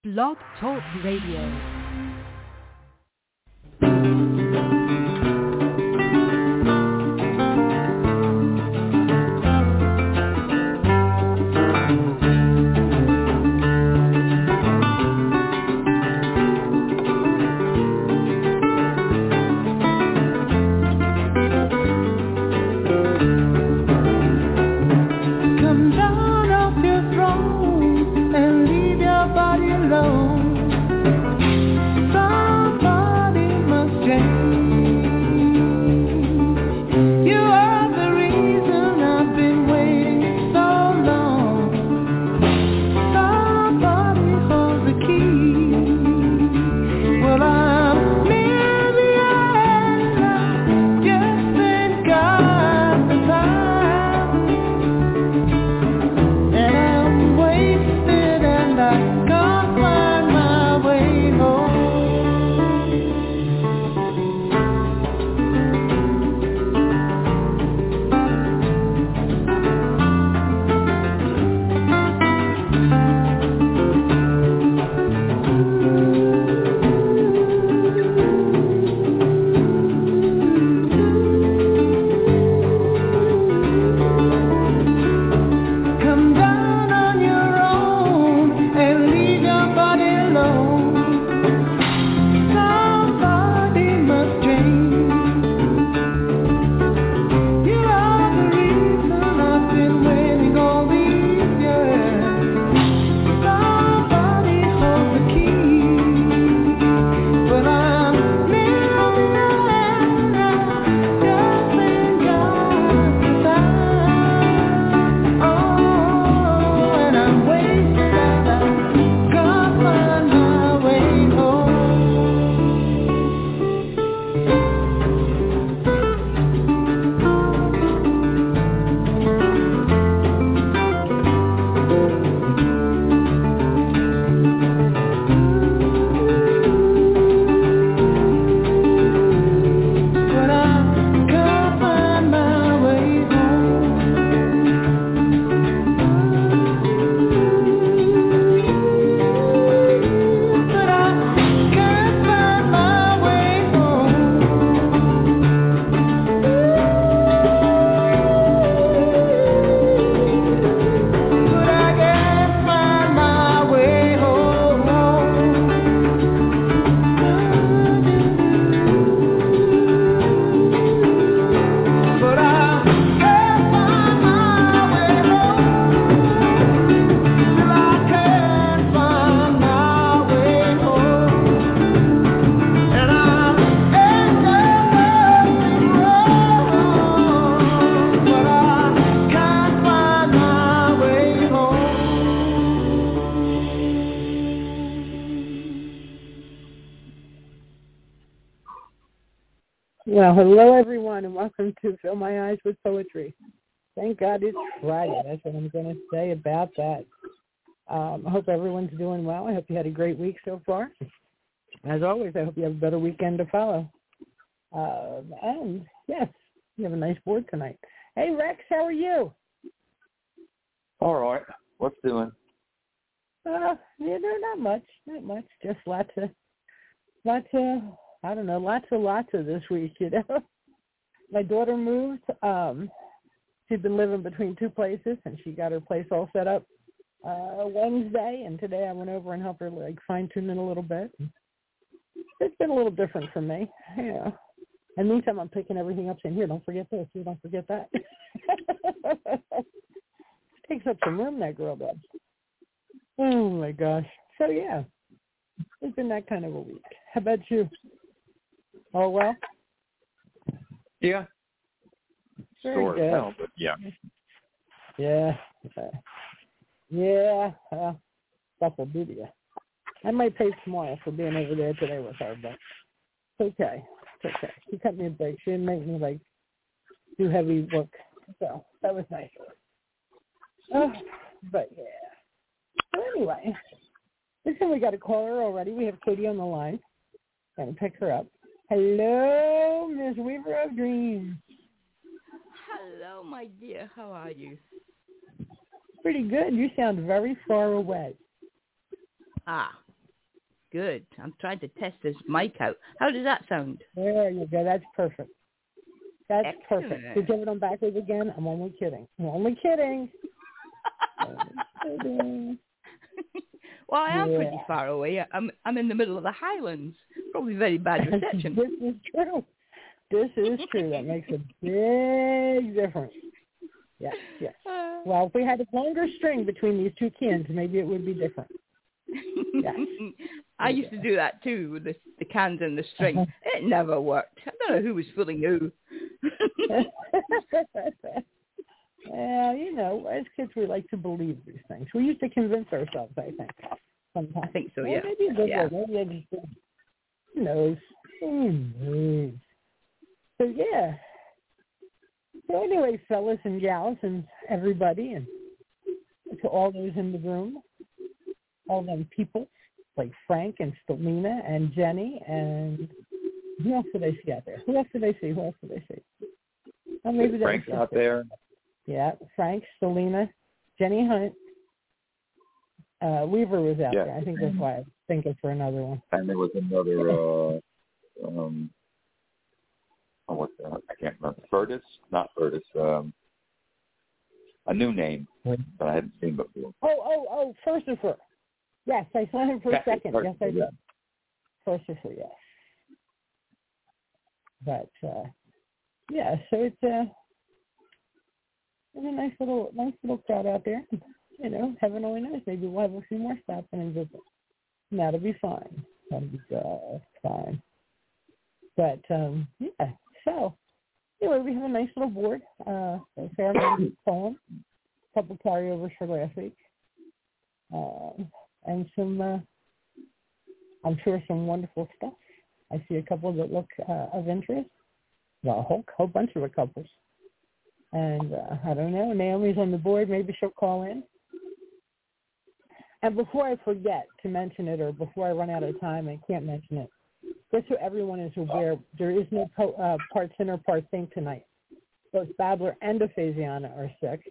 Blog Talk Radio. Well, hello, everyone, and welcome to Fill My Eyes with Poetry. Thank God it's Friday. That's what I'm going to say about that. I hope everyone's doing well. I hope you had a great week so far. As always, I hope you have a better weekend to follow. And, yes, you have a nice board tonight. Hey, Rex, how are you? All right. What's doing? Not much. Just lots of this week, you know. My daughter moved. She'd been living between two places, and she got her place all set up Wednesday, and today I went over and helped her, fine-tune it a little bit. It's been a little different for me, yeah. And meantime, I'm picking everything up saying, here, don't forget this, here, don't forget that. Takes up some room, that girl does. Oh, my gosh. So, yeah, it's been that kind of a week. How about you? All well? Yeah. Very good. Well, but yeah. Yeah. Stuff will do to you. I might pay tomorrow for being over there today with her, but it's okay. She cut me a break. She didn't make me, do heavy work. So that was nice. But, yeah. So anyway, listen, we got a caller already. We have Katie on the line. Going to pick her up. Hello, Miss Weaver of Dreams. Hello, my dear. How are you? Pretty good. You sound very far away. Ah, good. I'm trying to test this mic out. How does that sound? There you go. That's perfect. That's Excellent. perfect. To give it on backwards again, I'm only kidding. I'm only kidding. Only kidding. Well, I am pretty far away. I'm in the middle of the Highlands. Probably very bad reception. This is true. This is true. That makes a big difference. Yes, yes. Well, if we had a longer string between these two cans, maybe it would be different. Yes. I used to do that too with the cans and the string. It never worked. I don't know who was fooling who. Well, you know, as kids, we like to believe these things. We used to convince ourselves, I think, sometimes. I think so, yeah. Maybe a good way. Maybe I just did. Who knows? Who knows? So, yeah. So, anyway, fellas and gals and everybody, and to all those in the room, all them people, like Frank and Stelina and Jenny, and who else did I see out there? Who else did I see? Oh, maybe Frank's out there. Yeah, Frank, Stelina, Jenny Hunt, Weaver was out there. I think that's why I was thinking for another one. And there was another, what's that? I can't remember. Furtis? Not Furtis. A new name that I hadn't seen before. Oh, Furcifer. Yes, I saw him for a second. Yes, I did. Furcifer, yes. But, yeah, so it's a nice little crowd out there. You know, heaven only knows. Maybe we'll have a few more stops and visit. And that'll be fine. That'll be fine. But, yeah, so, anyway, we have a nice little board. A fair amount of poem, a couple carryovers for last week. And some, I'm sure some wonderful stuff. I see a couple that look of interest. Well, a whole bunch of couples. And I don't know, Naomi's on the board. Maybe she'll call in. And before I forget to mention it, or before I run out of time and can't mention it, just so everyone is aware, there is no part sin or part thing tonight. Both Babbler and Aphasiana are sick.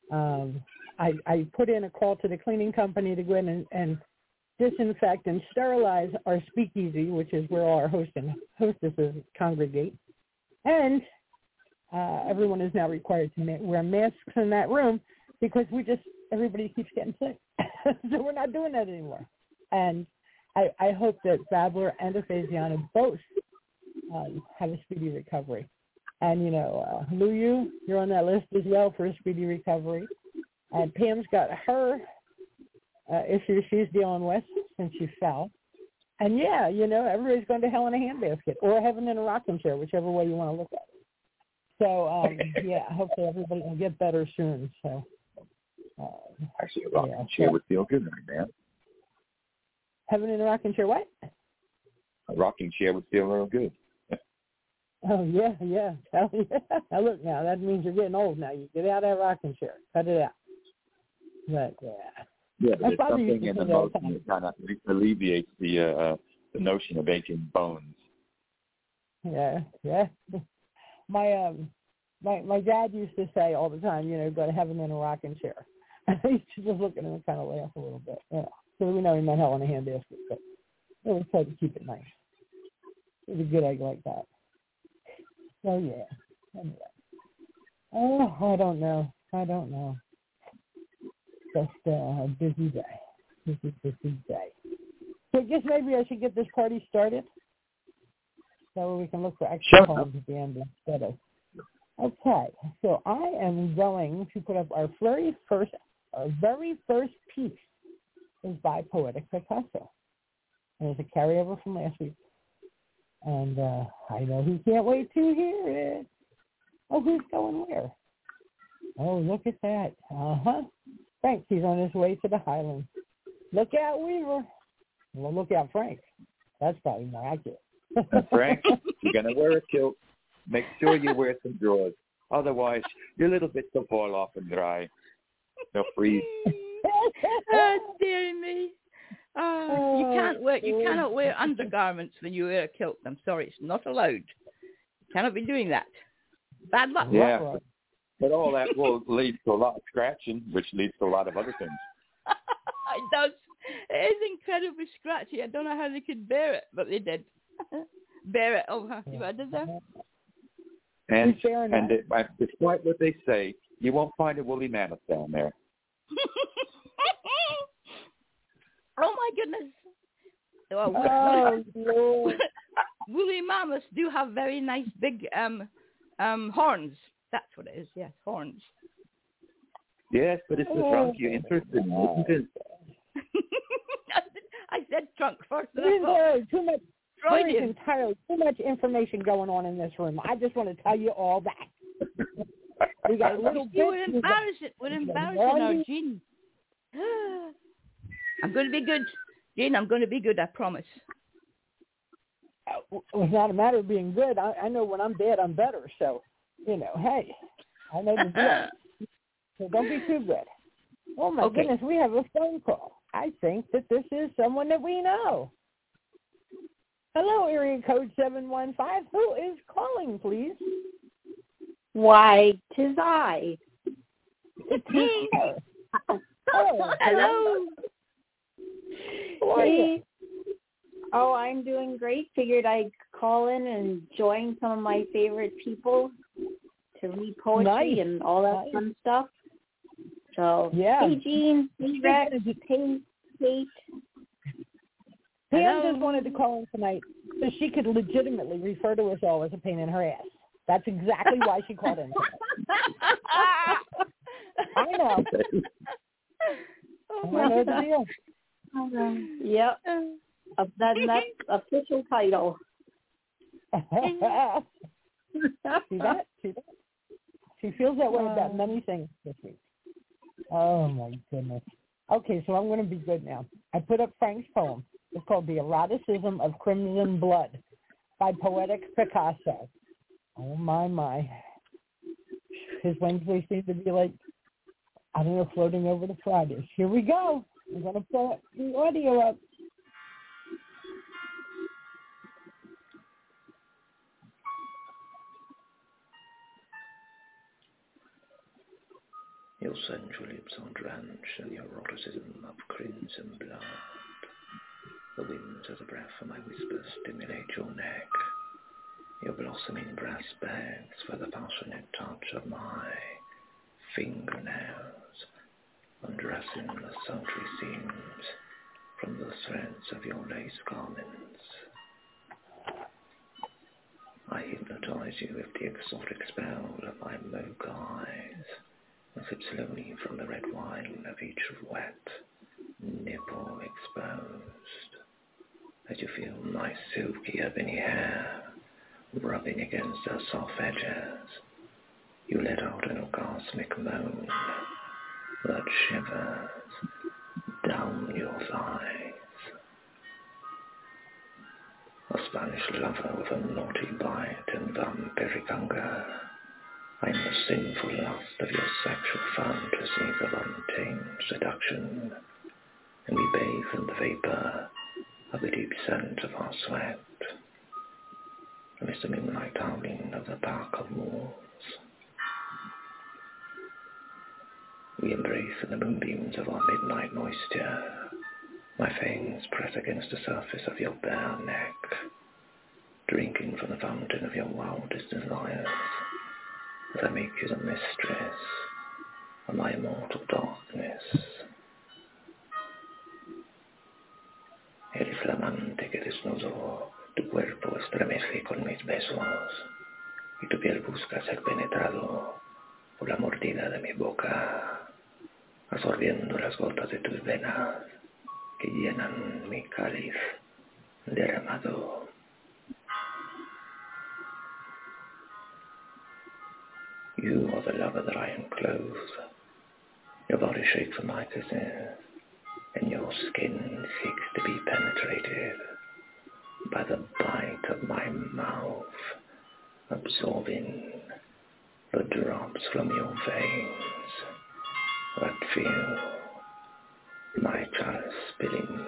I put in a call to the cleaning company to go in and disinfect and sterilize our speakeasy, which is where all our hostesses congregate. And everyone is now required to wear masks in that room because everybody keeps getting sick. So we're not doing that anymore. And I hope that Babbler and Aphasiana both have a speedy recovery. And, you know, Luyu, you're on that list as well for a speedy recovery. And Pam's got her issue she's dealing with since she fell. And, yeah, you know, everybody's going to hell in a handbasket or heaven in a rocking chair, whichever way you want to look at it. So, yeah, hopefully everybody will get better soon. So, actually, a rocking chair would feel good right now. Heaven in a rocking chair, what? A rocking chair would feel real good. Oh, yeah. Now, look, now, that means you're getting old now. You get out of that rocking chair. Cut it out. But, yeah. Yeah, but there's something in the motion that kind of alleviates the notion of aching bones. Yeah. My dad used to say all the time, you know, go to heaven in a rocking chair. I used to just look at him and kind of laugh a little bit, you know. So we know he meant hell in a handbasket, but we always tried to keep it nice. It was a good egg like that. So, yeah. Anyway. Oh, I don't know. Just a busy day. Busy day. So I guess maybe I should get this party started. So we can look for extra poems at the end instead of. Okay, so I am going to put up our very first piece is by Poetic Picasso. And it's a carryover from last week. And I know he can't wait to hear it. Oh, who's going where? Oh, look at that. Frank, he's on his way to the Highlands. Look out, Weaver. Well, look out, Frank. That's probably more accurate. Frank, you're going to wear a kilt. Make sure you wear some drawers. Otherwise, your little bits will fall off and dry. They'll freeze. Oh, dear me. You cannot wear undergarments when you wear a kilt. I'm sorry, it's not allowed. You cannot be doing that. Bad luck. Yeah, but all that will lead to a lot of scratching, which leads to a lot of other things. It is incredibly scratchy. I don't know how they could bear it, but they did. Bear it. Oh, have you added there? And despite what they say, you won't find a woolly mammoth down there. Oh my goodness! Lord. Woolly mammoths do have very nice big horns. That's what it is. Yes, horns. Yes, but it's the trunk you're interested in, isn't it? I said trunk first. There's too much information going on in this room. I just want to tell you all that. We got a little bit. We're embarrassing our Jean. I'm going to be good, Jean. I'm going to be good. I promise. It's not a matter of being good. I know when I'm dead, I'm better. So, hey, I know the deal. So don't be too good. Oh, my goodness, we have a phone call. I think that this is someone that we know. Hello, area code 715. Who is calling, please? Why, 'tis I. It's me. Oh, hello. How are you? Oh, I'm doing great. Figured I'd call in and join some of my favorite people to read poetry and all that fun stuff. So, hey, Jean, hey, Rex, hey, Kate. Pam just wanted to call in tonight so she could legitimately refer to us all as a pain in her ass. That's exactly why she called in. I know. I know the deal. Yep. That's official title. See that? She feels that way about many things this week. Oh, my goodness. Okay, so I'm going to be good now. I put up Frank's poem. It's called The Eroticism of Crimson Blood by Poetic Picasso. Oh, my. His Wednesday seems to be like, I don't know, floating over to Fridays. Here we go. I'm going to put the audio up. Your sensual lips are drenched in the eroticism of crimson blood. The winds of the breath of my whispers stimulate your neck. Your blossoming breast begs for the passionate touch of my fingernails, undressing the sultry seams from the threads of your lace garments. I hypnotize you with the exotic spell of my mocha eyes, and sip slowly from the red wine of each wet nipple exposed, as you feel my silky ebony hair rubbing against their soft edges. You let out an orgasmic moan that shivers down your thighs. A Spanish lover with a naughty bite and vampiric hunger, I am the sinful lust of your sexual fantasies of untamed seduction, and we bathe in the vapor of the deep scent of our sweat, amidst the moonlight howling of the bark of walls. We embrace in the moonbeams of our midnight moisture. My fangs press against the surface of your bare neck, drinking from the fountain of your wildest desires, as I make you the mistress of my immortal darkness. El flamante que desnudó tu cuerpo estremece con mis besos, y tu piel busca ser penetrado por la mordida de mi boca, absorbiendo las gotas de tus venas que llenan mi cáliz derramado. You are the lover that I enclose. Your body shakes for my kisses, and your skin seeks to be penetrated by the bite of my mouth, absorbing the drops from your veins that feel my chalice spilling.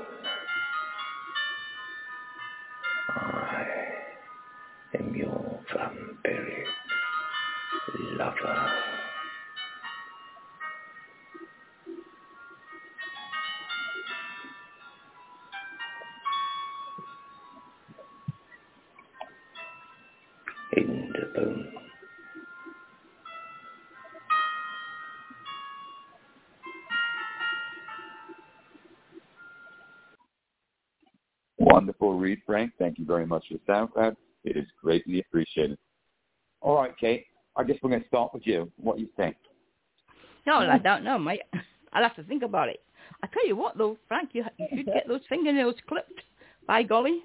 I am your vampiric lover. in the bone. Wonderful read, Frank. Thank you very much for the SoundCloud. It is greatly appreciated. All right, Kate, I guess we're going to start with you. What do you think? No, I don't know, mate. I'll have to think about it. I tell you what, though, Frank, you should get those fingernails clipped. By golly.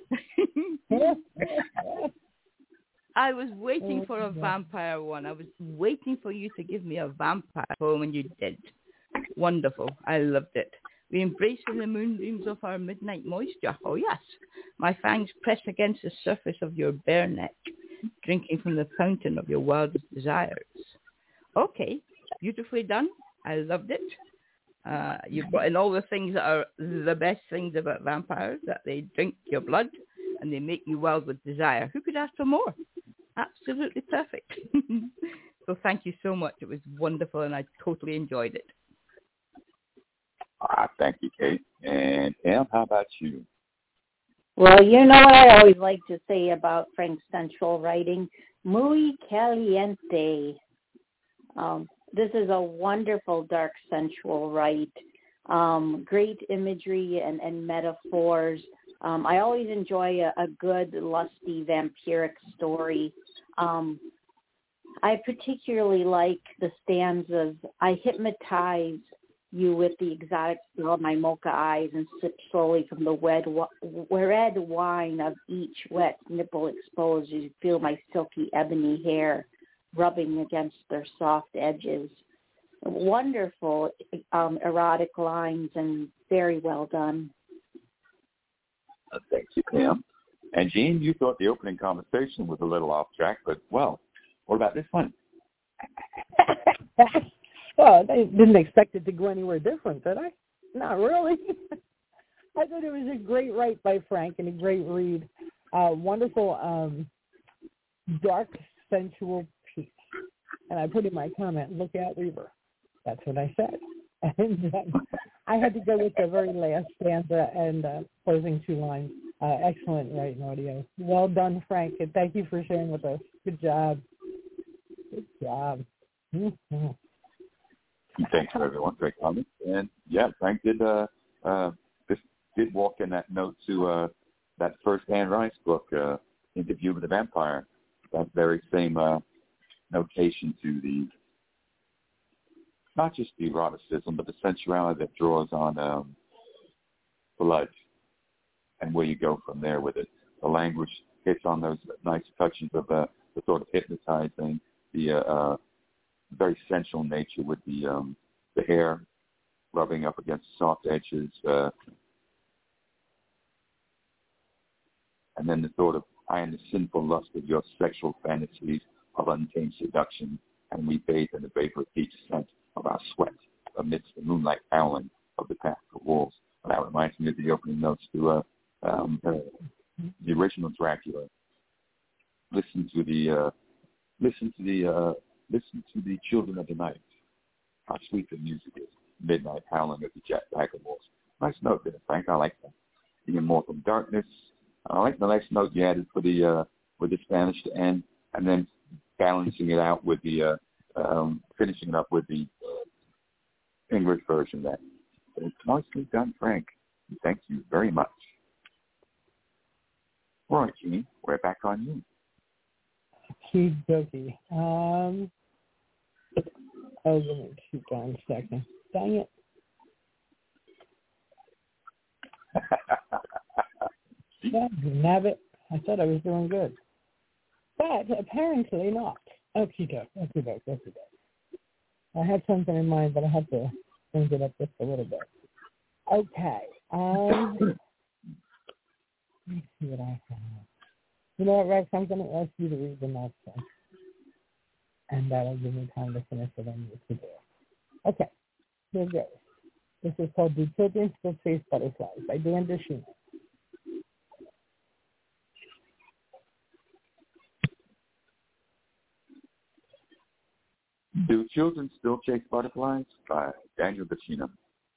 I was waiting for a vampire one. I was waiting for you to give me a vampire poem, and you did. Wonderful. I loved it. We embrace in the moonbeams of our midnight moisture. Oh, yes. My fangs press against the surface of your bare neck, drinking from the fountain of your wildest desires. Okay. Beautifully done. I loved it. You've got in all the things that are the best things about vampires, that they drink your blood and they make you wild with desire. Who could ask for more? Absolutely perfect. So thank you so much. It was wonderful and I totally enjoyed it. Thank you, Kate. And Em, how about you? Well, you know what I always like to say about Frank's sensual writing? Muy caliente. This is a wonderful, dark, sensual write. Great imagery and metaphors. I always enjoy a good, lusty, vampiric story. I particularly like the stanzas, I hypnotize you with the exotic spell of my mocha eyes and sip slowly from the red wine of each wet nipple exposed as you feel my silky ebony hair rubbing against their soft edges. Wonderful erotic lines and very well done. Thank you, Pam. And Jean, you thought the opening conversation was a little off track, but, well, what about this one? Well, I didn't expect it to go anywhere different, did I? Not really. I thought it was a great write by Frank and a great read. Wonderful, dark, sensual piece. And I put in my comment, look out, Weaver. That's what I said. And I had to go with the very last stanza and closing two lines. Excellent writing audio. Well done, Frank, and thank you for sharing with us. Good job. Good job. Mm-hmm. Thanks for everyone. Great comments. And yeah, Frank did walk in that note to that first Anne Rice book, Interview with the Vampire. That very same notation to the not just the eroticism, but the sensuality that draws on blood and where you go from there with it. The language hits on those nice touches of the sort of hypnotizing, the very sensual nature with the hair rubbing up against soft edges, and then the sort of, I am the sinful lust of your sexual fantasies of untamed seduction, and we bathe in the vapor of each scent of our sweat amidst the moonlight howling of the pastoral wolves. And that reminds me of the opening notes to the original Dracula. Listen to the children of the night. How sweet the music is. Midnight howling of the jet packer wolves. Nice note there, Frank. I like that. The immortal darkness. I like the nice note you added for the with the Spanish to end, and then balancing it out with the finishing it up with the English version. That it's nicely done, Frank. Thank you very much. All right, Jeannie, we're back on you. Okie dokie. Let me keep on a second. Dang it. Nabbit. I thought I was doing good. But apparently not. Okie doke. I had something in mind, but I have to change it up just a little bit. Okay. Let's see what I have. You know what, Rex? I'm going to ask you to read the next one. And that'll give me time to finish what I need to do. Okay. Here goes. This is called The Children Still Chase Butterflies by Dan DeShima. Do Children Still Chase Butterflies? By Daniel DeShima.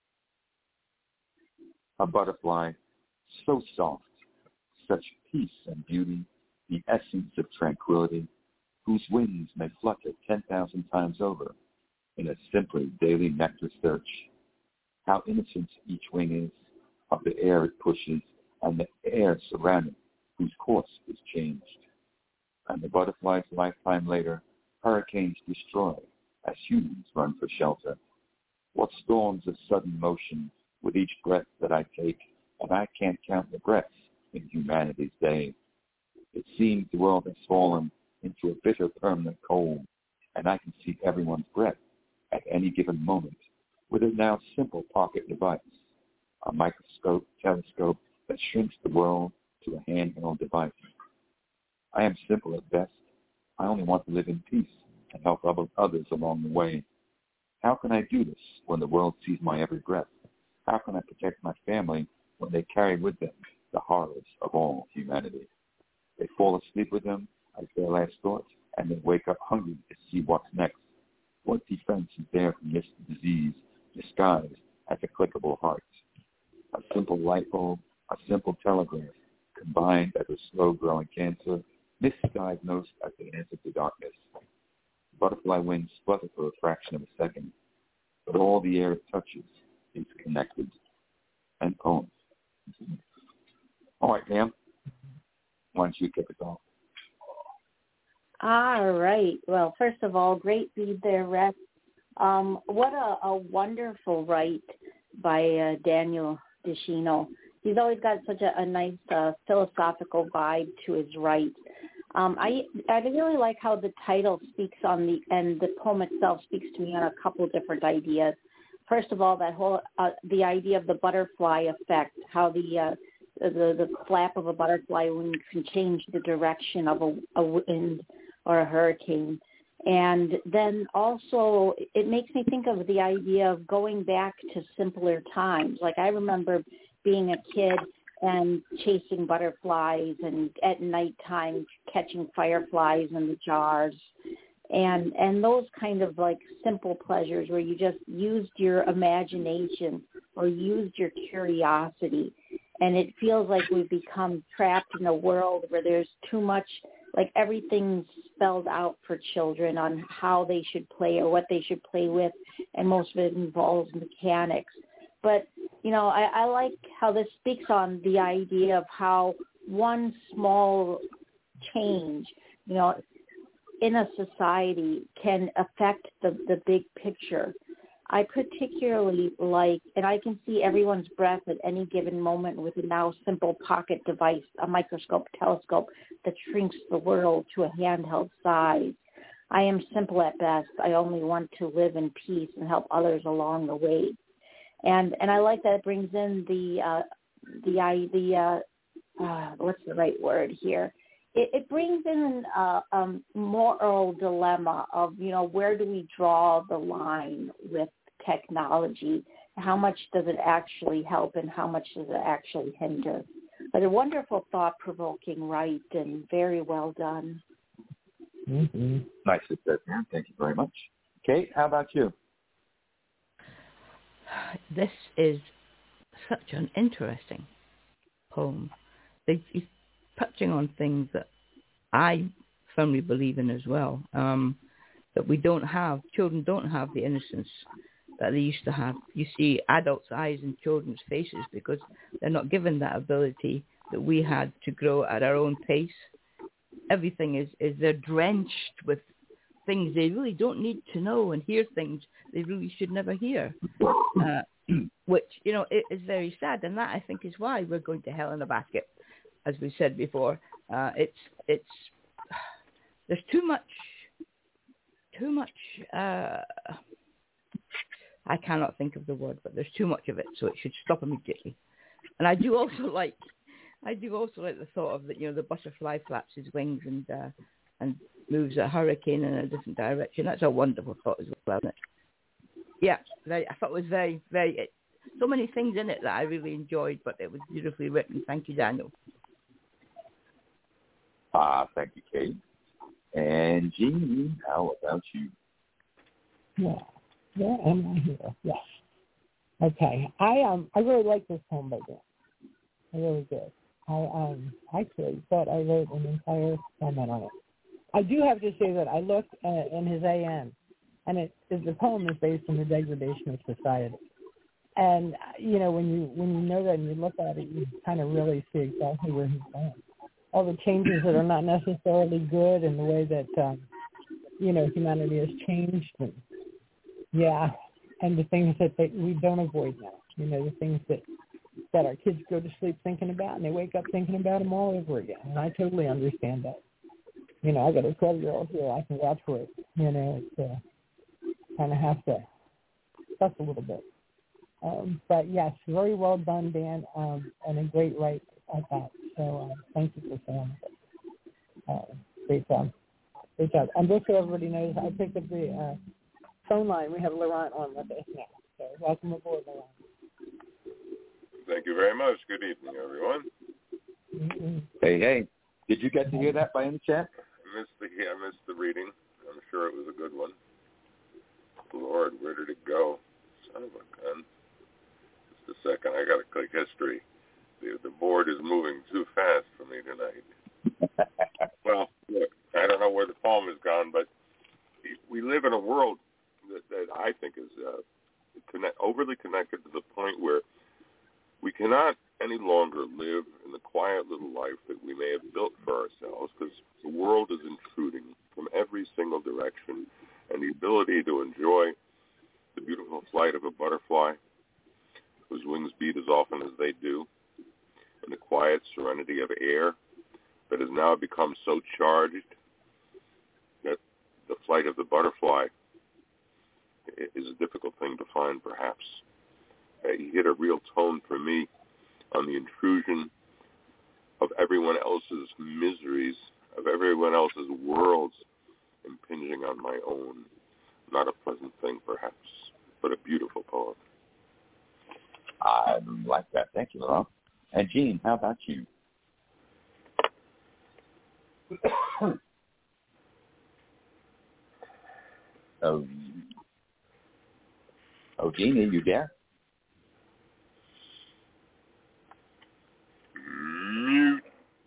A butterfly so soft, such peace and beauty, the essence of tranquility, whose wings may flutter 10,000 times over in a simply daily nectar search. How innocent each wing is of the air it pushes and the air surrounding whose course is changed. And the butterfly's lifetime later, hurricanes destroy as humans run for shelter. What storms of sudden motion with each breath that I take, and I can't count the breaths in humanity's day. It seems the world has fallen into a bitter permanent cold, and I can see everyone's breath at any given moment with a now simple pocket device, a microscope telescope that shrinks the world to a handheld device. I am simple at best. I only want to live in peace and help others along the way. How can I do this when the world sees my every breath? How can I protect my family when they carry with them the horrors of all humanity? They fall asleep with them as their last thought, and they wake up hungry to see what's next. What defense is there from this disease disguised as a clickable heart? A simple light bulb, a simple telegraph, combined as a slow-growing cancer, misdiagnosed as the answer to darkness. Butterfly wings flutter for a fraction of a second, but all the air it touches is connected. End poem. All right, ma'am. Why don't you kick us off? All right. Well, first of all, great read there, Rex. What a wonderful write by Daniel DeShino. He's always got such a nice philosophical vibe to his write. I really like how the title speaks on the poem itself speaks to me on a couple different ideas. First of all, that whole the idea of the butterfly effect, how the flap of a butterfly wing can change the direction of a wind or a hurricane. And then also it makes me think of the idea of going back to simpler times. Like I remember being a kid and chasing butterflies and at nighttime catching fireflies in the jars. And those kind of like simple pleasures where you just used your imagination or used your curiosity. And it feels like we've become trapped in a world where there's too much, like everything's spelled out for children on how they should play or what they should play with. And most of it involves mechanics. But, you know, I like how this speaks on the idea of how one small change, you know, in a society can affect the big picture. I particularly like, and I can see everyone's breath at any given moment with a now simple pocket device, a microscope, telescope that shrinks the world to a handheld size. I am simple at best. I only want to live in peace and help others along the way. And I like that it brings in the what's the right word here? It brings in a moral dilemma of, you know, where do we draw the line with technology? How much does it actually help and how much does it actually hinder? But a wonderful, thought-provoking write and very well done. Mm-hmm. Nicely said, man. Thank you very much. Kate, how about you? This is such an interesting poem. He's touching on things that I firmly believe in as well, that we don't have, children don't have the innocence that they used to have. You see adults' eyes in children's faces because they're not given that ability that we had to grow at our own pace. Everything is they're drenched with things they really don't need to know and hear things they really should never hear, which, you know, is very sad. And that, I think, is why we're going to hell in a basket, as we said before. It's there's too much. I cannot think of the word, but there's too much of it, so it should stop immediately. And I do also like the thought of that, you know, the butterfly flaps his wings and moves a hurricane in a different direction. That's a wonderful thought as well, isn't it? Yeah, I thought it was very, very, so many things in it that I really enjoyed, but it was beautifully written. Thank you, Daniel. Thank you, Kate. And Jean, how about you? Yeah, where am I here? Yes. Okay, I really like this poem by Dan. I really did. I actually thought I wrote an entire comment on it. I do have to say that I looked in his AM, and the poem is based on the degradation of society. And when you know that and you look at it, you kind of really see exactly where he's going. All the changes that are not necessarily good, and the way that humanity has changed, and and the things that we don't avoid now. The things that our kids go to sleep thinking about, and they wake up thinking about them all over again. And I totally understand that. I got a 12-year-old here. I can vouch for it. It's kind of have to fuss a little bit. But yes, very well done, Dan, and a great write at that. So thank you for saying that. Great job. Great job. And just so everybody knows, I picked up the phone line. We have Laurent on with us now. So welcome aboard, Laurent. Thank you very much. Good evening, everyone. Mm-hmm. Hey. Did you get to hear that by any chance? I missed the reading. I'm sure it was a good one. Lord, where did it go? Son of a gun. Just a second. I got to click history. The board is moving too fast for me tonight. Well, look, I don't know where the poem has gone, but we live in a world that I think is overly connected to the point where we cannot any longer live in the quiet little life that we may have built for ourselves, because the world is intruding from every single direction, and the ability to enjoy the beautiful flight of a butterfly whose wings beat as often as they do, and the quiet serenity of air that has now become so charged that the flight of the butterfly is a difficult thing to find, perhaps. He hit a real tone for me on the intrusion of everyone else's miseries, of everyone else's worlds impinging on my own. Not a pleasant thing, perhaps, but a beautiful poem. I like that. Thank you, Laurent. And Jean, how about you? Jean, are you there? Mute.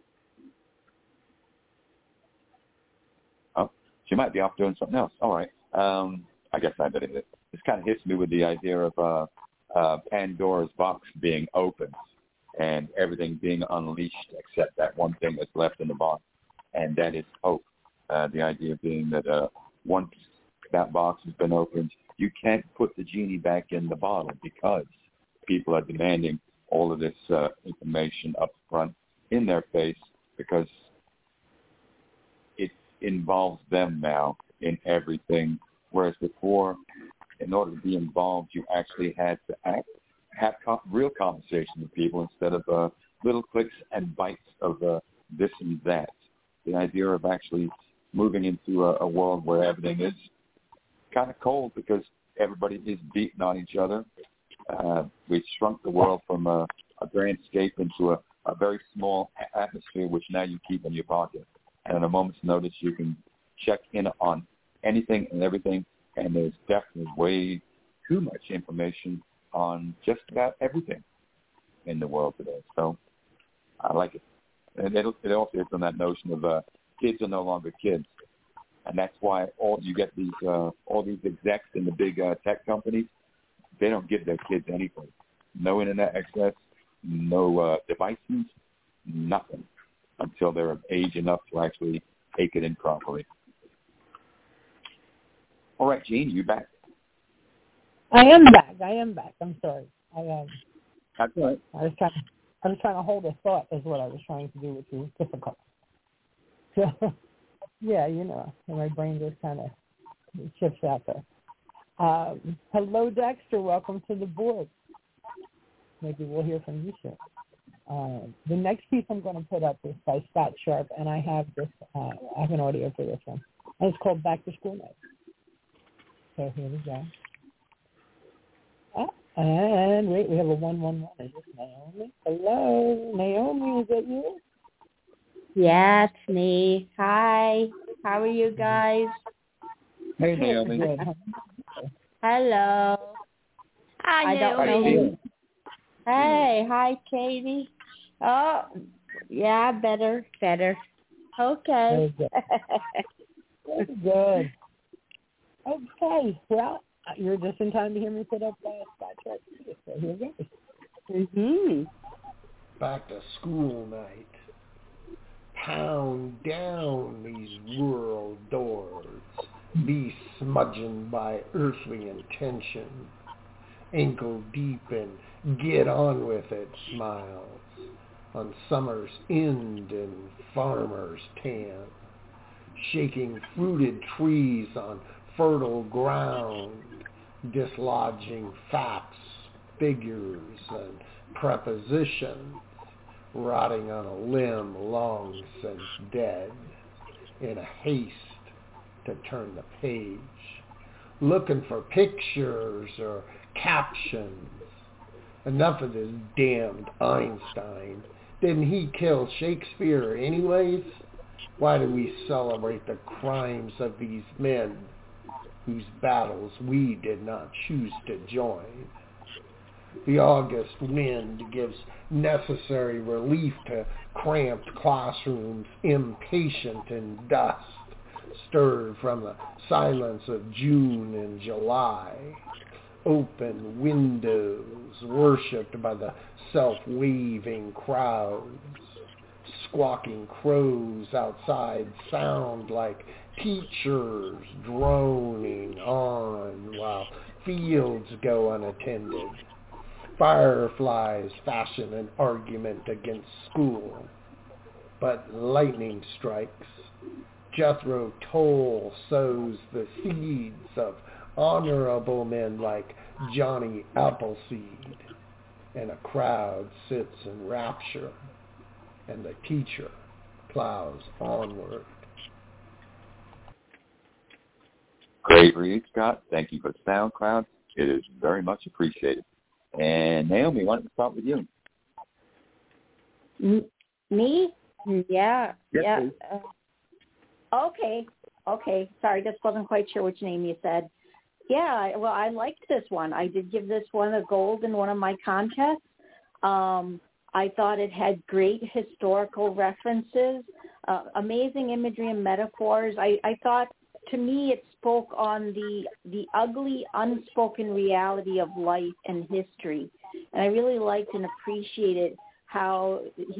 Oh, she might be off doing something else. All right. I guess I better. This kind of hits me with the idea of Pandora's box being opened and everything being unleashed except that one thing that's left in the box, and that is hope. The idea being that once that box has been opened, you can't put the genie back in the bottle because people are demanding all of this information up front in their face, because it involves them now in everything, whereas before, in order to be involved, you actually had to have real conversation with people instead of little clicks and bites of this and that. The idea of actually moving into a world where everything is kind of cold because everybody is beating on each other. We've shrunk the world from a grand scape into a very small atmosphere, which now you keep in your pocket. And at a moment's notice, you can check in on anything and everything, and there's definitely way too much information on just about everything in the world today. So I like it. And it also hits on that notion of kids are no longer kids. And that's why you get these all these execs in the big tech companies. They don't give their kids anything. No internet access, no devices, nothing until they're of age enough to actually take it in properly. All right, Jean, you back? I am back. I'm sorry. That's all right. I was trying to hold a thought is what I was trying to do, which was difficult. So, yeah, my brain just kind of shifts out there. Hello, Dexter. Welcome to the board. Maybe we'll hear from you soon. The next piece I'm going to put up is by Scott Sharp, and I have this. I have an audio for this one, and it's called Back to School Night. So here we go. And wait, we have a 111. Is this Naomi? Hello, Naomi. Is that you? Yeah, it's me. Hi. How are you guys? Hey, Naomi. Hello. Hi, Naomi. Hey, hi, Katie. Oh, yeah, better. Okay. Good. Okay. Well, you're just in time to hear me put up Star Trek. So here goes. Mhm. Back to school night. Pound down these rural doors. Be smudging by earthly intention. Ankle deep in get on with it smiles. On summer's end and farmer's tan. Shaking fruited trees on fertile ground. Dislodging facts, figures, and prepositions. Rotting on a limb long since dead. In a haste to turn the page. Looking for pictures or captions. Enough of this damned Einstein. Didn't he kill Shakespeare anyways? Why do we celebrate the crimes of these men whose battles we did not choose to join? The August wind gives necessary relief to cramped classrooms, impatient in dust, stirred from the silence of June and July. Open windows, worshipped by the self-waving crowds. Squawking crows outside sound like teachers droning on while fields go unattended. Fireflies fashion an argument against school, but lightning strikes. Jethro Tull sows the seeds of honorable men like Johnny Appleseed, and a crowd sits in rapture, and the teacher plows onward. Great read, Scott. Thank you for SoundCloud. It is very much appreciated. And Naomi, why don't we start with you? Me? Yeah. Yes, yeah. Okay. Sorry, just wasn't quite sure which name you said. Yeah, well, I liked this one. I did give this one a gold in one of my contests. I thought it had great historical references, amazing imagery and metaphors. I thought, to me, it spoke on the ugly, unspoken reality of life and history. And I really liked and appreciated how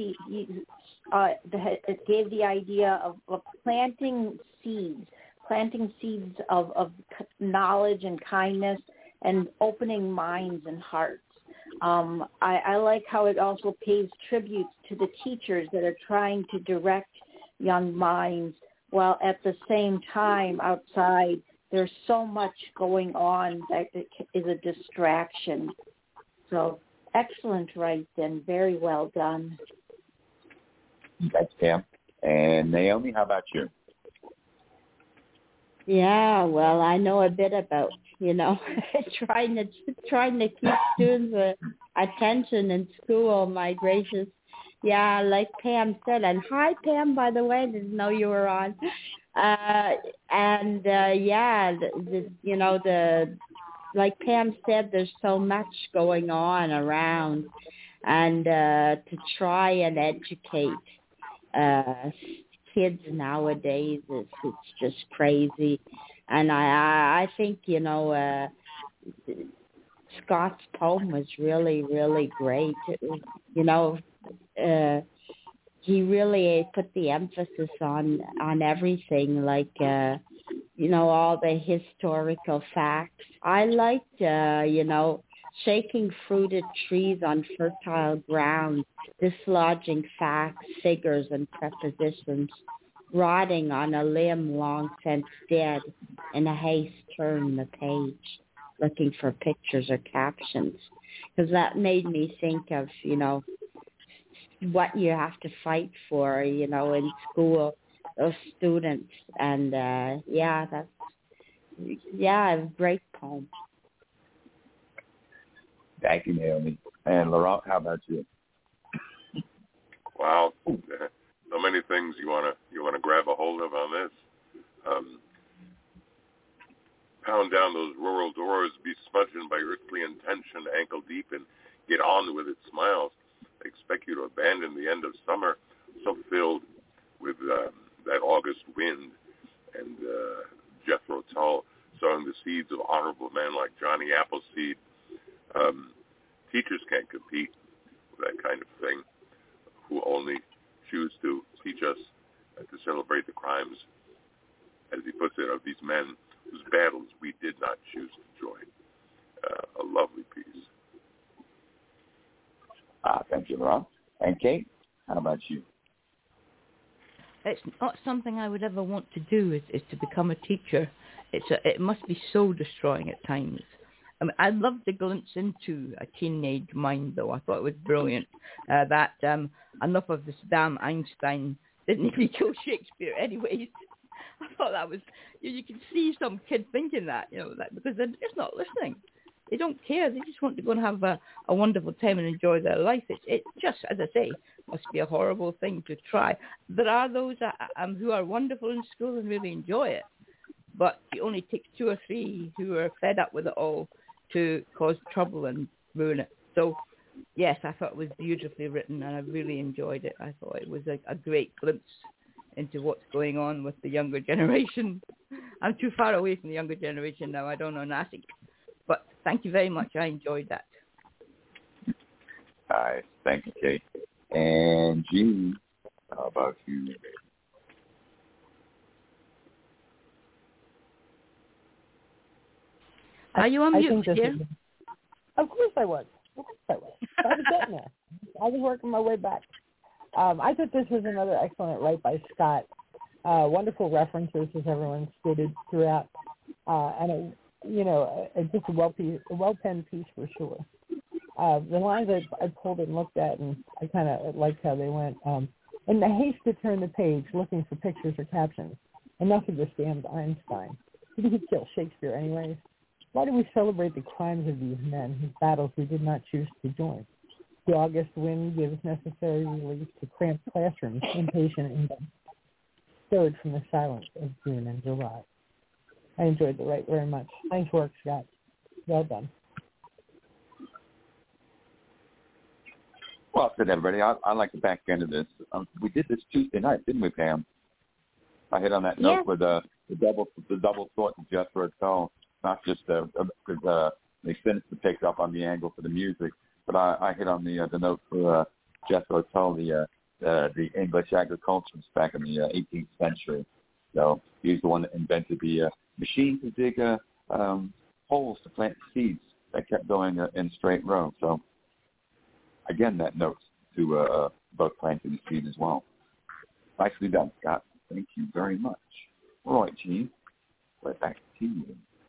it gave the idea of planting seeds of knowledge and kindness and opening minds and hearts. I like how it also pays tribute to the teachers that are trying to direct young minds, while at the same time outside there's so much going on that is a distraction. So excellent writing, very well done. Thanks, Pam. And Naomi, how about you? Yeah, well, I know a bit about, trying to keep students' attention in school. My gracious. Yeah, like Pam said, and hi Pam, by the way, didn't know you were on. Like Pam said, there's so much going on around, and to try and educate kids nowadays, it's just crazy. And I think Scott's poem was really, really great. It was, he really put the emphasis on everything, like all the historical facts. I liked shaking fruited trees on fertile ground, dislodging facts, figures, and prepositions, rotting on a limb long since dead, in a haste turn the page, looking for pictures or captions. Because that made me think of, what you have to fight for, in school, those students. And, a great poem. Thank you, Naomi. And Laurent, how about you? Wow, so many things you wanna grab a hold of on this. Pound down those rural doors, be smudging by earthly intention, ankle deep, and get on with it. Smiles. They expect you to abandon the end of summer, so filled with that August wind, and honorable men like Johnny Appleseed. Teachers can't compete with that kind of thing, who only choose to teach us to celebrate the crimes, as he puts it, of these men whose battles we did not choose to join. A lovely piece. Thank you, Rob. And Kate, how about you? It's not something I would ever want to do, is to become a teacher. It must be soul destroying at times. I mean, I loved the glimpse into a teenage mind, though. I thought it was brilliant. That enough of this damn Einstein didn't even kill Shakespeare anyways. I thought that was, you can see some kid thinking that, that because they're just not listening. They don't care. They just want to go and have a wonderful time and enjoy their life. It just, as I say, must be a horrible thing to try. There are those who are wonderful in school and really enjoy it, but it only takes 2 or 3 who are fed up with it all to cause trouble and ruin it. So, yes, I thought it was beautifully written, and I really enjoyed it. I thought it was a great glimpse into what's going on with the younger generation. I'm too far away from the younger generation now. I don't know nothing. But thank you very much. I enjoyed that. All right. Thank you, Kate. And Jean, how about you? Are you on mute, dear? Of course I was. I was getting there. I was working my way back. I thought this was another excellent write by Scott. Wonderful references, as everyone stated throughout. And just a well-penned piece for sure. The lines I pulled and looked at, and I kind of liked how they went. In the haste to turn the page, looking for pictures or captions, enough of this damned Einstein. Didn't he kill Shakespeare anyways? Why do we celebrate the crimes of these men, whose battles we did not choose to join? The August wind gives necessary relief to cramped classrooms, impatient and stirred from the silence of June and July. I enjoyed the write very much. Nice work, Scott. Well done. Well said, everybody. I like the back end of this. We did this Tuesday night, didn't we, Pam? I hit on that note with the double thought to Jethro Tull. Not just because they finished the pick up on the angle for the music, but I hit on the note for Jethro Tull, the English agriculturalist back in the 18th century. So he's the one that invented the machine to dig holes to plant seeds that kept going in a straight row. So again, that note to both planting the seed as well. Nicely done, Scott. Thank you very much. All right, Gene. Right back to you.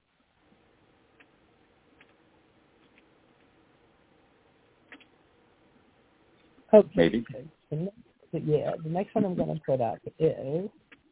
Okay. Maybe. The next one I'm going to put up is,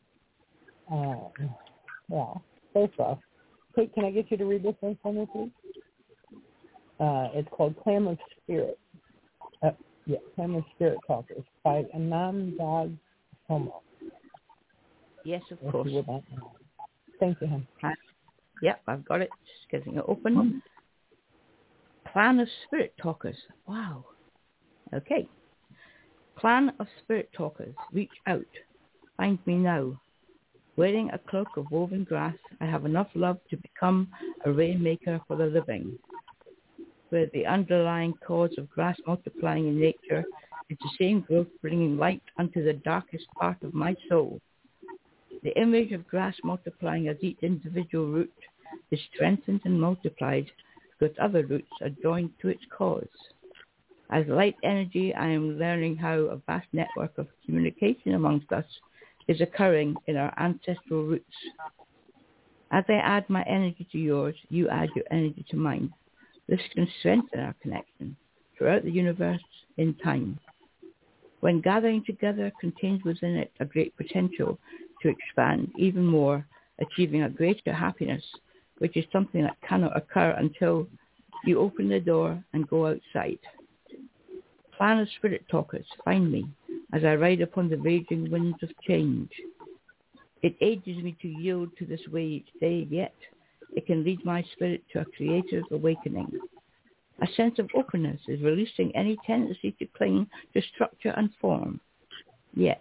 first off, Kate, can I get you to read this one for me, please? It's called Clam of Spirit. Clam of Spirit Talkers by Anand Homo. Yes, of course. Thank you, hon. Yep, I've got it. Just getting it open. Clan of Spirit Talkers. Wow. Okay. Clan of Spirit Talkers, reach out. Find me now. Wearing a cloak of woven grass, I have enough love to become a rainmaker for the living. Where the underlying cause of grass multiplying in nature is the same growth bringing light unto the darkest part of my soul. The image of grass multiplying as each individual root is strengthened and multiplied because other roots are joined to its cause. As light energy, I am learning how a vast network of communication amongst us is occurring in our ancestral roots. As I add my energy to yours, you add your energy to mine. This can strengthen our connection throughout the universe in time. When gathering together contains within it a great potential to expand even more, achieving a greater happiness, which is something that cannot occur until you open the door and go outside. Clan of Spirit Talkers, find me as I ride upon the raging winds of change. It ages me to yield to this way each day, yet it can lead my spirit to a creative awakening. A sense of openness is releasing any tendency to cling to structure and form. Yet,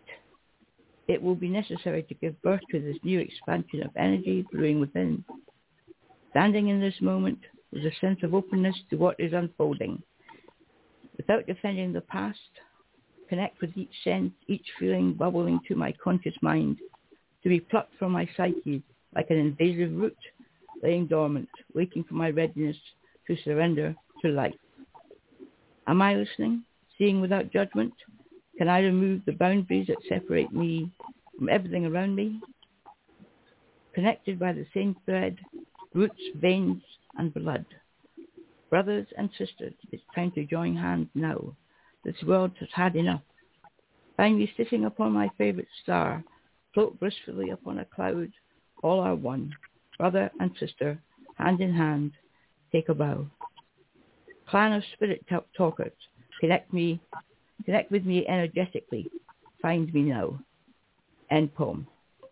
it will be necessary to give birth to this new expansion of energy brewing within. Standing in this moment with a sense of openness to what is unfolding. Without defending the past, connect with each sense, each feeling bubbling to my conscious mind, to be plucked from my psyche like an invasive root, laying dormant, waiting for my readiness to surrender to life. Am I listening, seeing without judgment? Can I remove the boundaries that separate me from everything around me? Connected by the same thread, roots, veins, and blood. Brothers and sisters, it's time to join hands now. This world has had enough. Find me sitting upon my favorite star, float blissfully upon a cloud. All are one, brother and sister, hand in hand, take a bow. Clan of spirit talkers, connect with me energetically. Find me now. End poem.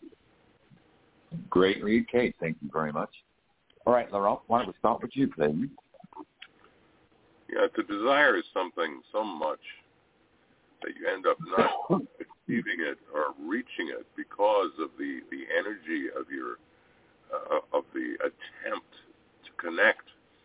Great read, Kate. Thank you very much. All right, Laurent, why don't we start with you, please? Yeah, to desire is something so much that you end up not achieving it or reaching it because of the energy of your of the attempt to connect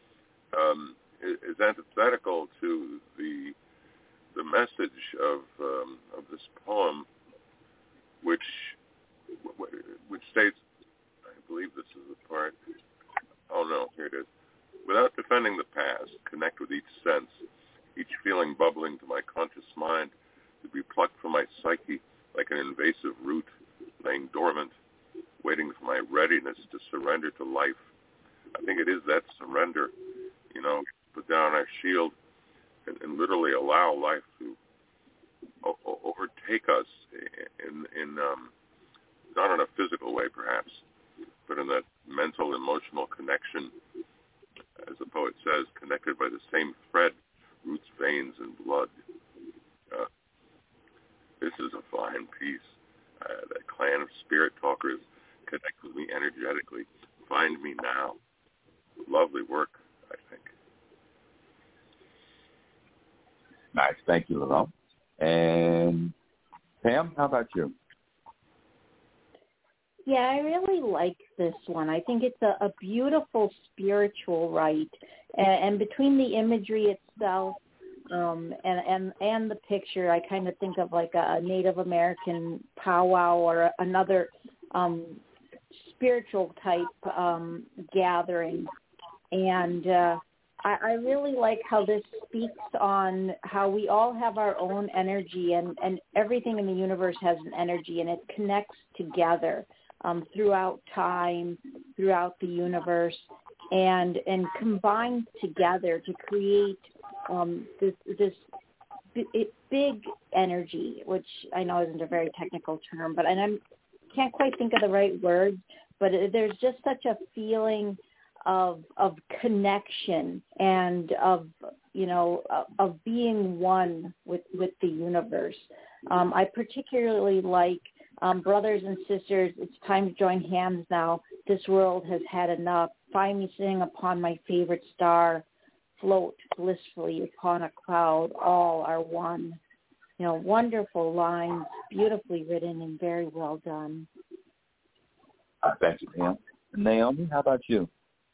is antithetical to the message of this poem, which states, I believe this is the part. Oh no, here it is. Without defending the past, connect with each sense, each feeling bubbling to my conscious mind, to be plucked from my psyche like an invasive root, laying dormant, waiting for my readiness to surrender to life. I think it is that surrender, put down our shield and literally allow life to overtake us in not in a physical way perhaps, but in that mental, emotional connection, as the poet says, connected by the same thread, roots, veins, and blood. This is a fine piece. That clan of spirit talkers, connect with me energetically. Find me now. Lovely work, I think. Nice. Thank you, Laurent. And Pam, how about you? Yeah, I really like this one. I think it's a beautiful spiritual rite, and between the imagery itself and the picture, I kind of think of like a Native American powwow or another spiritual type gathering, and I really like how this speaks on how we all have our own energy, and everything in the universe has an energy, and it connects together throughout time, throughout the universe, and combined together to create this big energy, which I know isn't a very technical term, but I can't quite think of the right words, but there's just such a feeling of connection and of being one with the universe. I particularly like brothers and sisters, it's time to join hands now. This world has had enough. Find me sitting upon my favorite star. Float blissfully upon a cloud. All are one. Wonderful lines, beautifully written and very well done. Thank you, Pam. Naomi, how about you?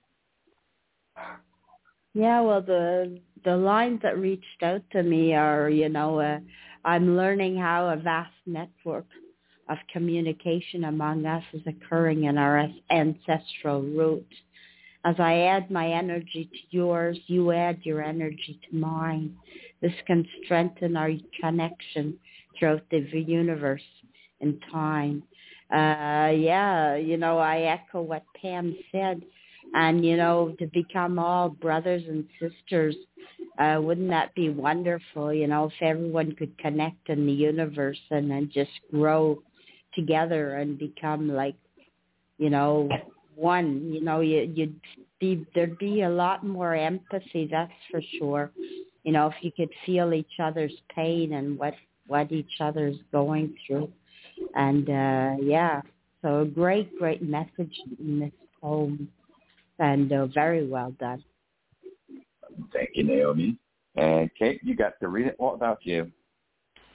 Yeah, well, the lines that reached out to me are, I'm learning how a vast network of communication among us is occurring in our ancestral root. As I add my energy to yours, you add your energy to mine. This can strengthen our connection throughout the universe and time. I echo what Pam said. And, to become all brothers and sisters, wouldn't that be wonderful, if everyone could connect in the universe and then just grow together and become like, one, there'd be a lot more empathy, that's for sure. If you could feel each other's pain and what each other's going through. And, so a great message in this poem. And very well done. Thank you, Naomi. And Kate, you got to read it. What about you?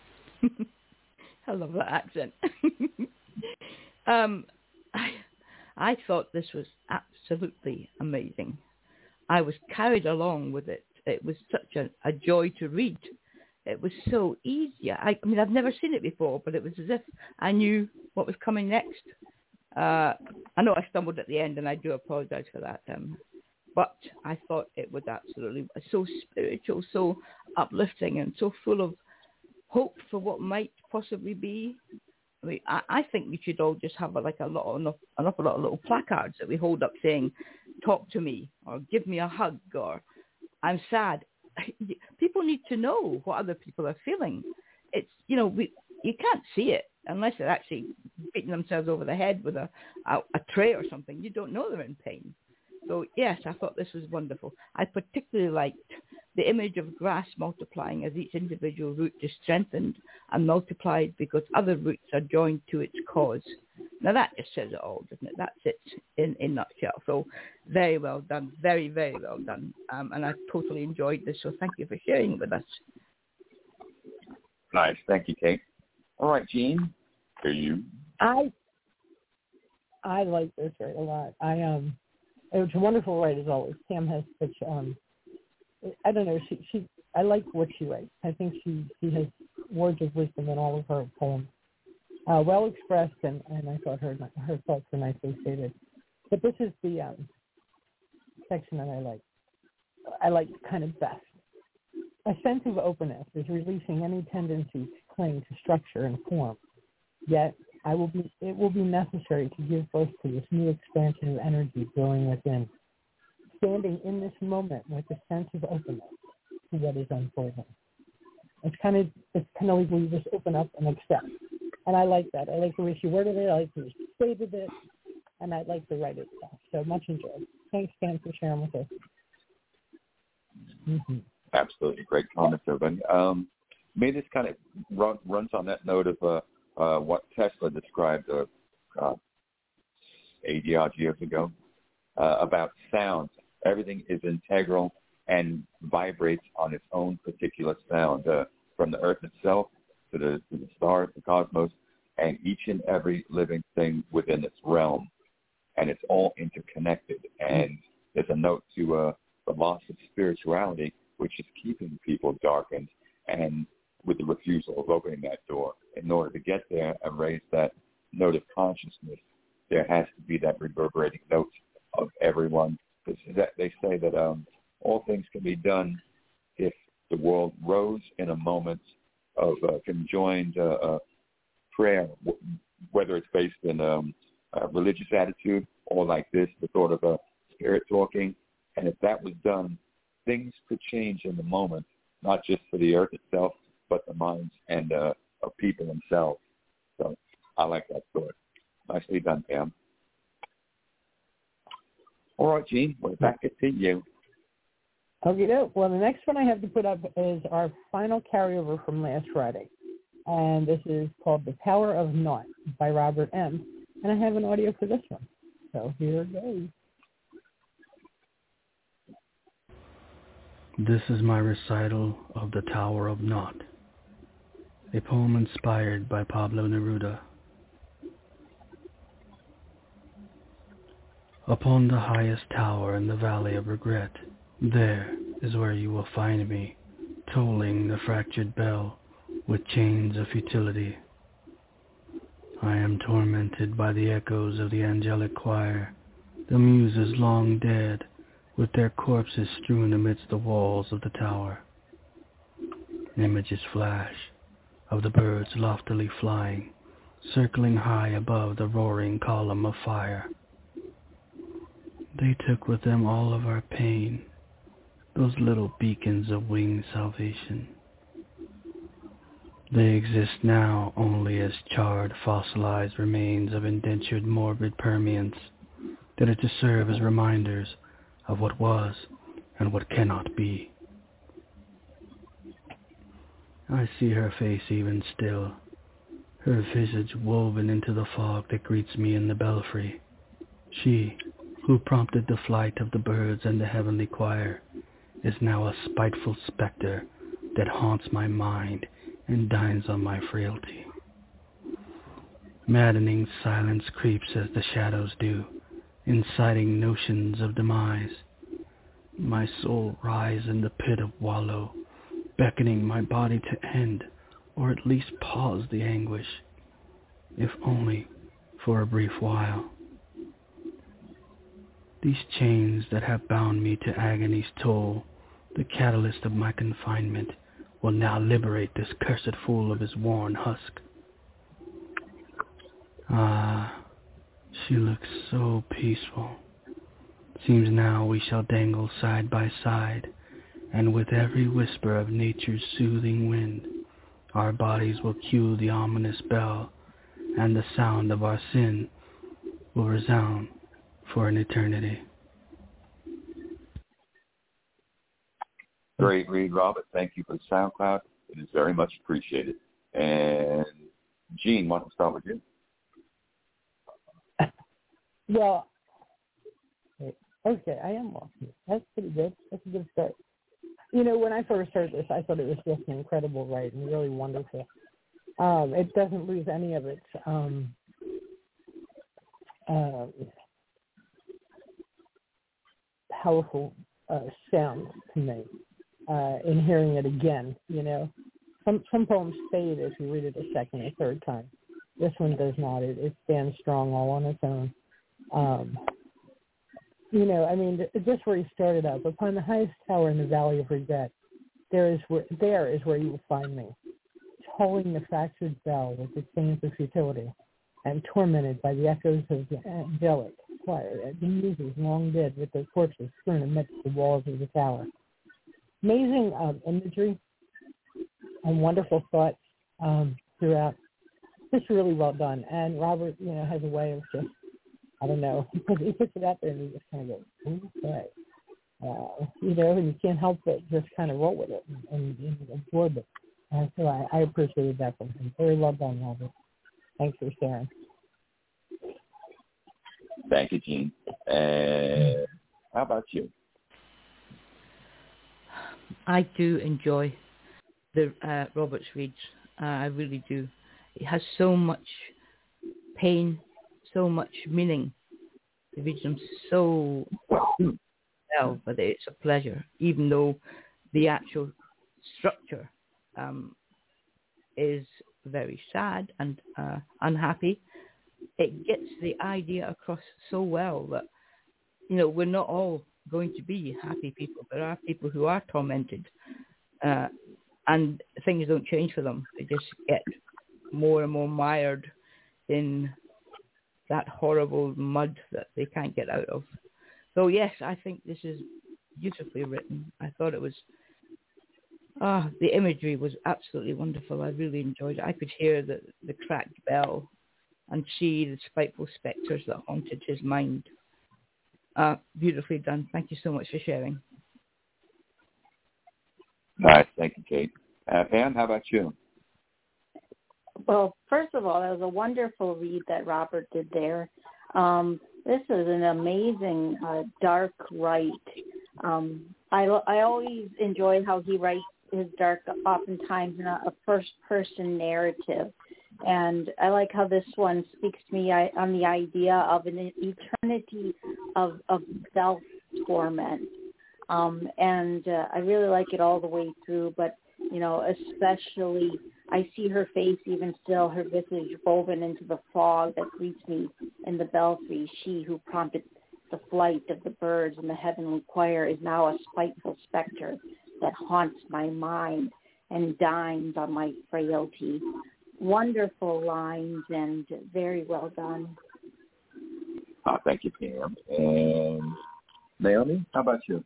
I love that accent. I thought this was absolutely amazing. I was carried along with it. It was such a joy to read. It was so easy. I mean, I've never seen it before, but it was as if I knew what was coming next. I know I stumbled at the end, and I do apologize for that. But I thought it was absolutely so spiritual, so uplifting, and so full of hope for what might possibly be. I mean, I think we should all just have an awful lot of little placards that we hold up saying, "Talk to me," or "Give me a hug," or "I'm sad." People need to know what other people are feeling. It's, you can't see it unless they're actually beating themselves over the head with a tray or something. You don't know they're in pain. So yes, I thought this was wonderful. I particularly liked the image of grass multiplying as each individual root is strengthened and multiplied because other roots are joined to its cause. Now that just says it all, doesn't it? That's it in a nutshell. So very well done. Very, very well done. And I totally enjoyed this. So thank you for sharing it with us. Nice. Thank you, Kate. All right, Jean, are you? I like this right a lot. It was a wonderful write as always. Pam has such I don't know. I like what she writes. I think she has words of wisdom in all of her poems, well expressed, and I thought her thoughts were nicely stated. But this is the section that I like kind of best. A sense of openness is releasing any tendency to cling to structure and form. Yet it will be necessary to give birth to this new expansion of energy growing within. Standing in this moment with a sense of openness to what is unfolding. It's kind of like we just open up and accept. And I like that. I like the way she worded it. I like the way she stated it. And I like the write itself. So much enjoyed. Thanks, Ken, for sharing with us. Mm-hmm. Absolutely. Great comments, everybody. Maybe this kind of runs on that note of what Tesla described 80-odd years ago about sound. Everything is integral and vibrates on its own particular sound, from the earth itself to the stars, the cosmos, and each and every living thing within its realm. And it's all interconnected. And there's a note to the loss of spirituality, which is keeping people darkened, and with the refusal of opening that door. In order to get there and raise that note of consciousness, there has to be that reverberating note of everyone. They say that all things can be done if the world rose in a moment of conjoined prayer, whether it's based in a religious attitude or like this, the thought of a spirit talking. And if that was done, things could change in the moment, not just for the earth itself, but the minds and of people themselves. So I like that thought. Nicely done, Pam. All right, Gene, we're back to you. Okay, well, the next one I have to put up is our final carryover from last Friday. And this is called The Power of Naught by Robert M. And I have an audio for this one. So here it goes. This is my recital of The Tower of Naught, a poem inspired by Pablo Neruda. Upon the highest tower in the valley of regret, there is where you will find me, tolling the fractured bell with chains of futility. I am tormented by the echoes of the angelic choir, the muses long dead, with their corpses strewn amidst the walls of the tower. Images flash of the birds loftily flying, circling high above the roaring column of fire. They took with them all of our pain, those little beacons of winged salvation. They exist now only as charred, fossilized remains of indentured morbid permeance that are to serve as reminders of what was and what cannot be. I see her face even still, her visage woven into the fog that greets me in the belfry. She, who prompted the flight of the birds and the heavenly choir, is now a spiteful specter that haunts my mind and dines on my frailty. Maddening silence creeps as the shadows do, inciting notions of demise. My soul rise in the pit of wallow, beckoning my body to end, or at least pause the anguish, if only for a brief while. These chains that have bound me to agony's toll, the catalyst of my confinement, will now liberate this cursed fool of his worn husk. Ah, she looks so peaceful. Seems now we shall dangle side by side, and with every whisper of nature's soothing wind, our bodies will cue the ominous bell, and the sound of our sin will resound for an eternity. Great read, Robert. Thank you for the SoundCloud. It is very much appreciated. And Gene, why don't we start with you? Well, okay, I am walking. That's pretty good. That's a good start. You know, when I first heard this, I thought it was just an incredible write and really wonderful. It doesn't lose any of its powerful sound to me in hearing it again. You know, some poems fade as you read it a second or third time. This one does not. It stands strong all on its own. You know, I mean, just where he started out, upon the highest tower in the Valley of Regret, there is where you will find me, tolling the fractured bell with the chains of futility, and tormented by the echoes of the angelic choir, the muses long dead with their corpses strewn amidst the walls of the tower. Amazing imagery and wonderful thoughts throughout. Just really well done. And Robert, you know, has a way of just, I don't know, he puts it out there and you just kind of go, okay. You know, and you can't help but just kind of roll with it and absorb it. And so I appreciated that from him. Very well done, Robert. Thanks for sharing. Thank you, Gene. And how about you? I do enjoy the Robert's reads. I really do. It has so much pain, so much meaning. He reads them so well, but it's a pleasure, even though the actual structure is very sad and unhappy. It gets the idea across so well that, you know, we're not all going to be happy people. There are people who are tormented, and things don't change for them. They just get more and more mired in that horrible mud that they can't get out of. So yes, I think this is beautifully written. I thought it was, the imagery was absolutely wonderful. I really enjoyed it. I could hear the cracked bell and see the spiteful spectres that haunted his mind. Beautifully done. Thank you so much for sharing. All right. Thank you, Kate. Pam, how about you? Well, first of all, that was a wonderful read that Robert did there. This is an amazing dark write. I always enjoy how he writes his dark, oftentimes in a first-person narrative. And I like how this one speaks to me on the idea of an eternity of self-torment. And I really like it all the way through, but, you know, especially I see her face even still, her visage woven into the fog that greets me in the belfry. She who prompted the flight of the birds in the heavenly choir is now a spiteful specter that haunts my mind and dines on my frailty. Wonderful lines and very well done. Thank you, Pam. And Naomi, how about you?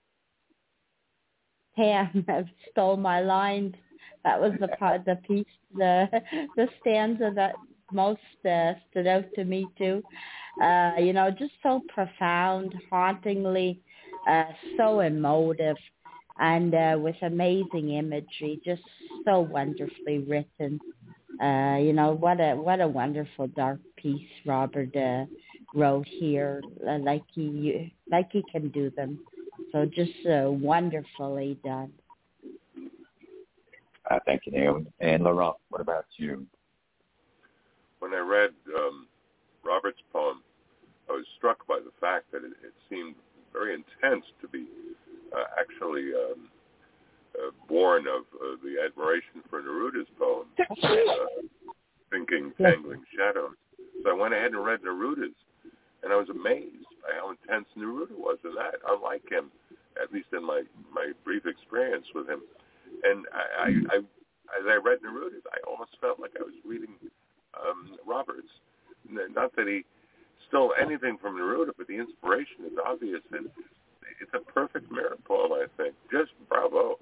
Pam stole my line. That was the piece, the stanza that most stood out to me too. You know, just so profound, hauntingly, so emotive, and with amazing imagery, just so wonderfully written. You know, what a wonderful dark piece Robert wrote here, like he can do them. So just wonderfully done. Thank you, Naomi. And Laurent, what about you? When I read Robert's poem, I was struck by the fact that it seemed very intense to be actually born of the admiration for Neruda's poem, Thinking, Tangling Shadows. So I went ahead and read Neruda's, and I was amazed by how intense Neruda was in that, unlike him, at least in my brief experience with him. And I as I read Neruda's, I almost felt like I was reading Roberts. Not that he stole anything from Neruda, but the inspiration is obvious, and it's a perfect mirror poem, I think. Just bravo.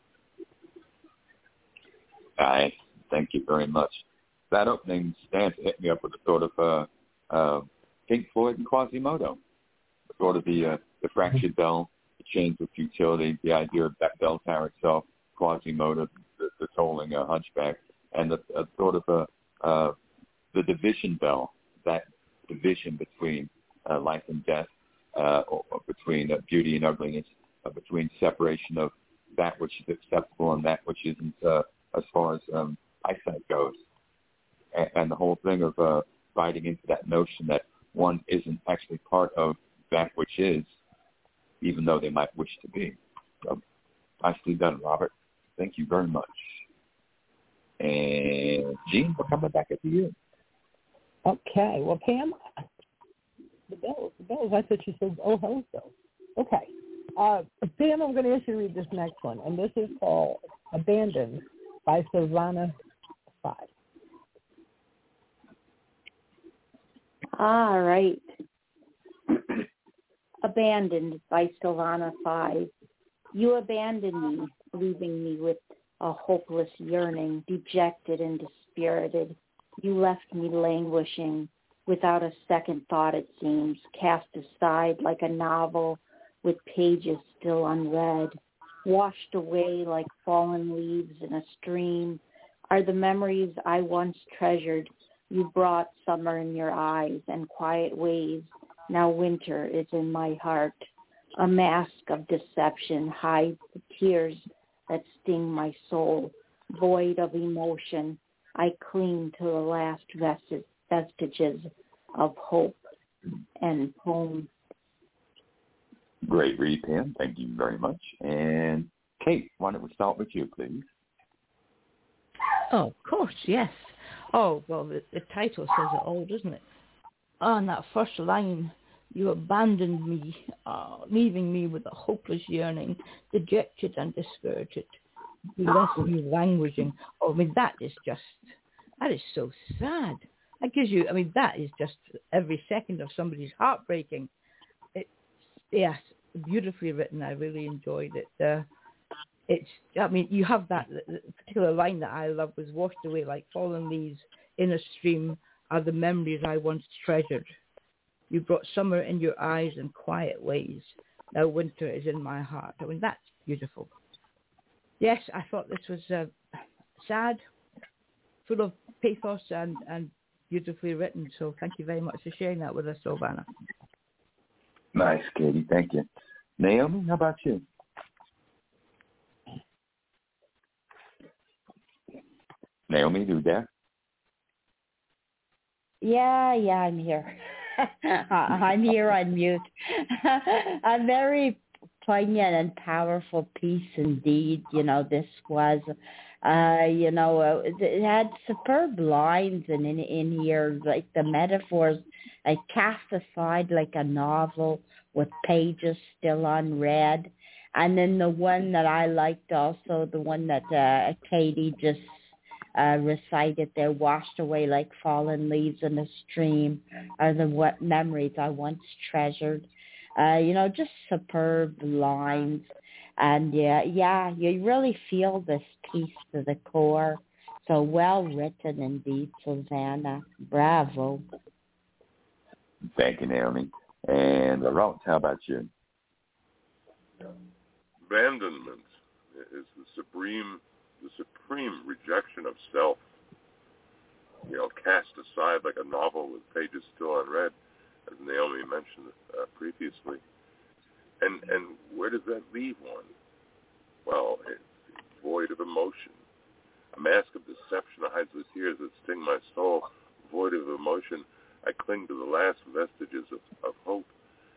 I thank you very much. That opening stanza hit me up with the thought of Pink Floyd and Quasimodo, sort of the fractured bell, the chains of futility, the idea of that bell tower itself, Quasimodo, the tolling hunchback, and the sort of the division bell, that division between life and death, or between beauty and ugliness, between separation of that which is acceptable and that which isn't, as far as eyesight goes. And the whole thing of biting into that notion that one isn't actually part of that which is, even though they might wish to be. So, nicely done, Robert. Thank you very much. And Gene, we're coming back at you. Okay. Well, Pam, the bells. I thought you said, oh, ho, so. Okay. Pam, I'm going to ask you to read this next one, and this is called Abandoned by Silvana 5. All right. Abandoned by Silvana 5. You abandoned me, leaving me with a hopeless yearning, dejected and dispirited. You left me languishing, without a second thought it seems, cast aside like a novel with pages still unread. Washed away like fallen leaves in a stream are the memories I once treasured. You brought summer in your eyes and quiet waves. Now winter is in my heart. A mask of deception hides the tears that sting my soul. Void of emotion, I cling to the last vestiges of hope and home. Great read, Pam. Thank you very much. And Kate, why don't we start with you, please? Oh, of course, yes. Oh, well, the title says it all, doesn't it? On that first line, you abandoned me, leaving me with a hopeless yearning, dejected and dispirited. You left me languishing. Oh, I mean, that is so sad. That gives you, I mean, that is just every second of somebody's heartbreaking. Yes, beautifully written. I really enjoyed it. I mean, you have that the particular line that I love was washed away like fallen leaves in a stream are the memories I once treasured. You brought summer in your eyes and quiet ways. Now winter is in my heart. I mean, that's beautiful. Yes, I thought this was sad, full of pathos and beautifully written. So thank you very much for sharing that with us, Silvana. Nice, Katie. Thank you. Naomi, how about you? Naomi, you there? Yeah, I'm here. I'm here on mute. A very poignant and powerful piece indeed. This was, it had superb lines in here, like the metaphors, like cast aside like a novel with pages still unread. And then the one that I liked also, the one that Katie just recited there, washed away like fallen leaves in a stream, are the memories I once treasured. Just superb lines. And yeah, you really feel this piece to the core. So well written indeed, Silvana. Bravo. Thank you, Naomi. And Ralph, how about you? Abandonment is the supreme rejection of self. Cast aside like a novel with pages still unread, as Naomi mentioned previously. And where does that leave one? Well, it's void of emotion. A mask of deception hides the tears that sting my soul. Void of emotion, I cling to the last vestiges of hope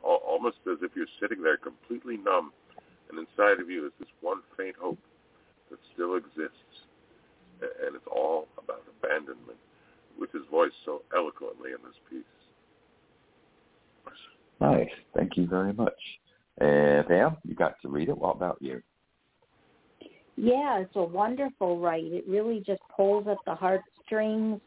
almost as if you're sitting there completely numb, and inside of you is this one faint hope that still exists, and it's all about abandonment, which is voiced so eloquently in this piece. Nice. Thank you very much. And Pam, you got to read it. What about you? Yeah, it's a wonderful write. It really just pulls at the heartstrings.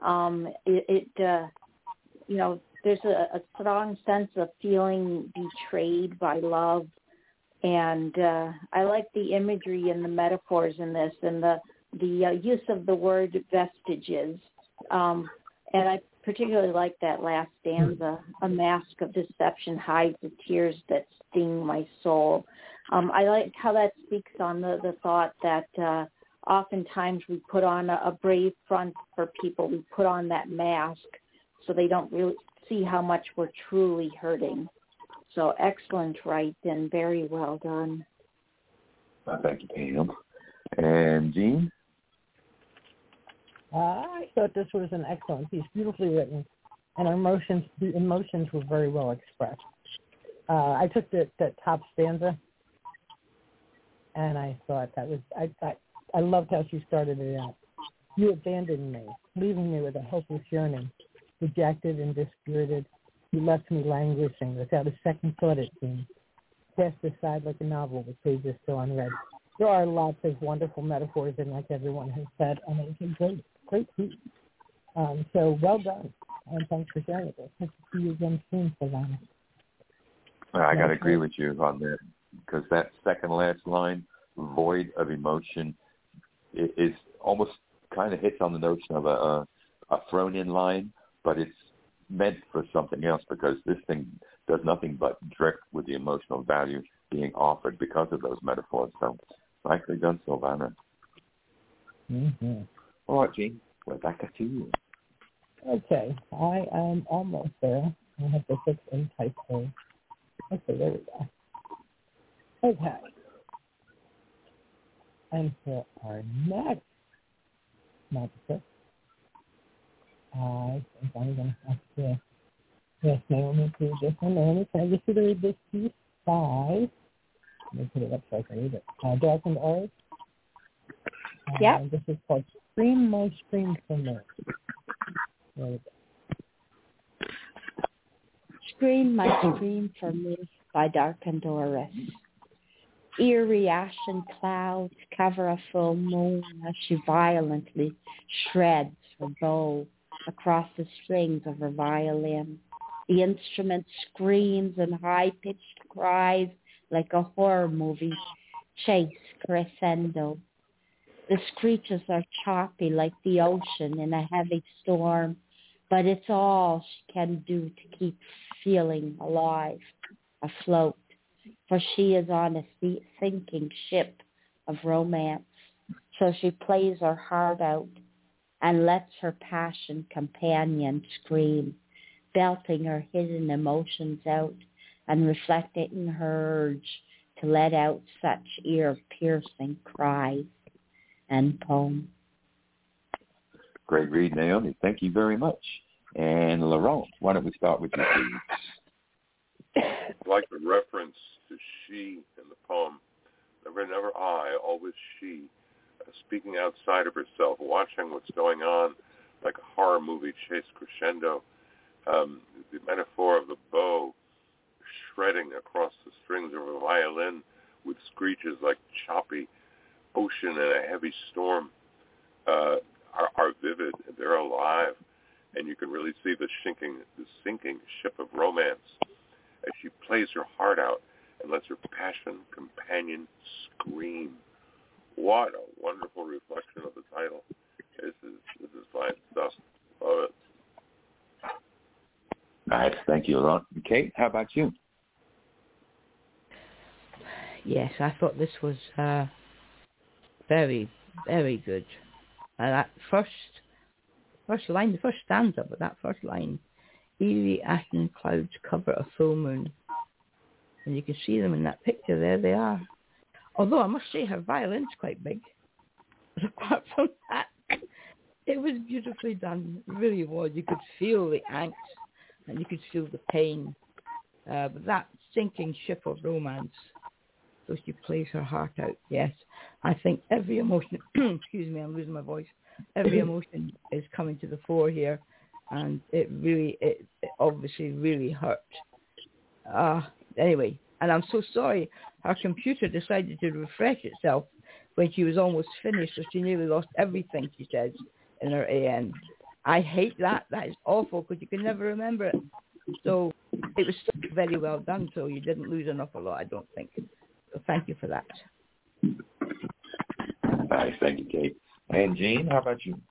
There's a strong sense of feeling betrayed by love. And I like the imagery and the metaphors in this and the use of the word vestiges. And I particularly like that last stanza, a mask of deception hides the tears that sting my soul. I like how that speaks on the thought that oftentimes we put on a brave front for people. We put on that mask so they don't really see how much we're truly hurting. So excellent write and very well done. Thank you, Pam. And Jean? I thought this was an excellent piece, beautifully written, and the emotions were very well expressed. I took that top stanza, and I thought I loved how she started it out. You abandoned me, leaving me with a hopeless yearning, dejected and dispirited. You left me languishing without a second thought, it seemed, cast aside like a novel with pages still unread. There are lots of wonderful metaphors, and like everyone has said, it's a great piece. So well done, and thanks for sharing it. Hope to see you again soon, Savannah. I got to agree with you on that, because that second last line, void of emotion, is almost kind of hits on the notion of a thrown-in line, but it's meant for something else, because this thing does nothing but drift with the emotional value being offered because of those metaphors. So nicely done, Silvana. Mm-hmm. All right, Jean, we're back to you. Okay, I am almost there. I have to fix in typo. Okay, there we go. Okay. And for our next magic, I think I'm going to have to ask Naomi to just a moment. Can I just read this piece? 5. Let me put it up so I can read it. Darkened Earth. Yeah. This is called Scream My Scream for Me. There we go. Scream My Scream for Me by Darkened Doris. Eerie ashen clouds cover a full moon as she violently shreds her bow across the strings of her violin. The instrument screams in high-pitched cries like a horror movie chase crescendo. The screeches are choppy like the ocean in a heavy storm, but it's all she can do to keep feeling alive, afloat, for she is on a sinking ship of romance. So she plays her heart out and lets her passion companion scream, belting her hidden emotions out and reflecting her urge to let out such ear-piercing cries. And poem. Great read, Naomi. Thank you very much. And Laurent, why don't we start with you, please? Like the reference to she in the poem, never I, always she, speaking outside of herself, watching what's going on like a horror movie chase crescendo. The metaphor of the bow shredding across the strings of a violin with screeches like choppy ocean and a heavy storm are vivid. They're alive, and you can really see the sinking ship of romance as she plays her heart out and lets her passion companion scream. What a wonderful reflection of the title. This is fine stuff. Love it. Nice. Thank you, Laurent. Kate, how about you? Yes, I thought this was very, very good. That first line, the first stanza, but that first line, eerie ashen clouds cover a full moon. And you can see them in that picture. There they are. Although I must say her violin's quite big. But apart from that, it was beautifully done. It really was. You could feel the angst and you could feel the pain But that sinking ship of romance, so she plays her heart out. Yes, I think every emotion, excuse me, I'm losing my voice, every emotion is coming to the fore here, and it obviously really hurt. Anyway, and I'm so sorry, her computer decided to refresh itself when she was almost finished, so she nearly lost everything she says in her AN. I hate that. That is awful, because you can never remember it. So it was still very well done, so you didn't lose an awful lot, I don't think. So thank you for that. Nice. Thank you, Kate. And Jean, how about you?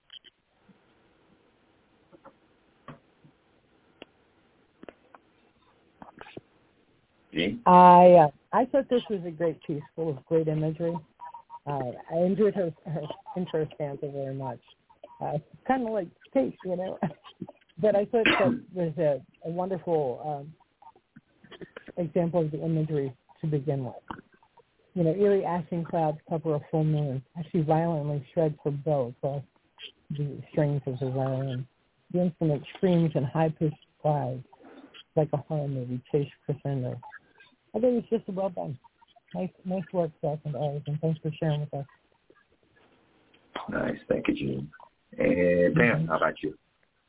Jean? I thought this was a great piece, full of great imagery. I enjoyed her intro stanza very much. Kind of like Kate, you know. But I thought that was a wonderful example of the imagery to begin with. You know, eerie ashing clouds cover a full moon as she violently shreds her bow across the strings of the violin. The instrument screams in high-pitched cries like a horror movie chase crescendo. I think it's just well done. Nice work, Seth and Oz, and thanks for sharing with us. Nice. Thank you, Jean. And Pam, how about you?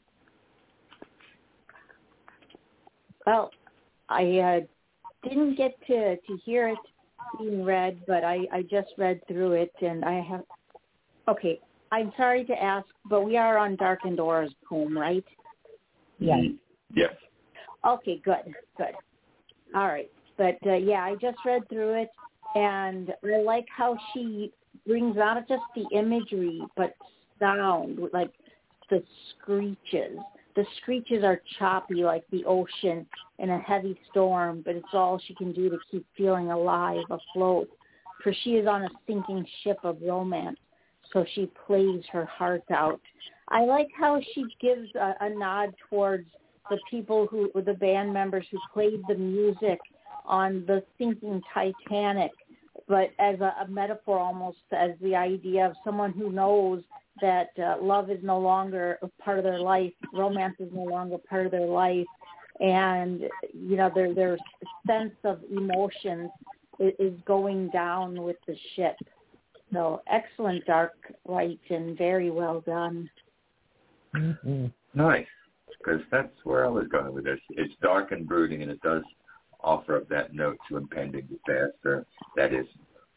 Well, I didn't get to hear it being read, but I just read through it, and I have... Okay, I'm sorry to ask, but we are on Darkened Aura's poem, right? Yes. Yes. Okay, good. All right. But, yeah, I just read through it, and I like how she brings not just the imagery, but sound, like the screeches. The screeches are choppy like the ocean in a heavy storm, but it's all she can do to keep feeling alive, afloat. For she is on a sinking ship of romance, so she plays her heart out. I like how she gives a nod towards the people the band members who played the music on the sinking Titanic, but as a metaphor almost, as the idea of someone who knows that love is no longer a part of their life, romance is no longer part of their life, and, you know, their sense of emotions is going down with the ship. So excellent dark light and very well done. Mm-hmm. Nice, because that's where I was going with this. It's dark and brooding, and it does offer up that note to impending disaster that is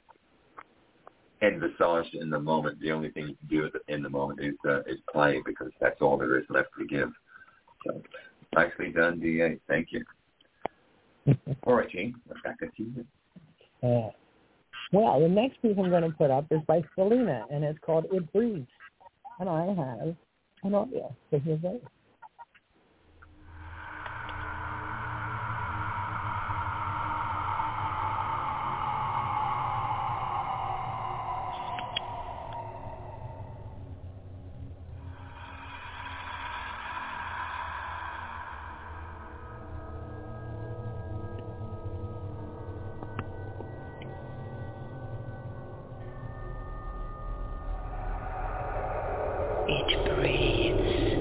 envisaged in the moment. The only thing you can do in the moment is play, because that's all there is left to give. So nicely done, DA. Thank you. All right, Gene, back to you. Well, the next piece I'm going to put up is by Selena, and it's called It Breathes. And I have an audio. So here's it. It breathes.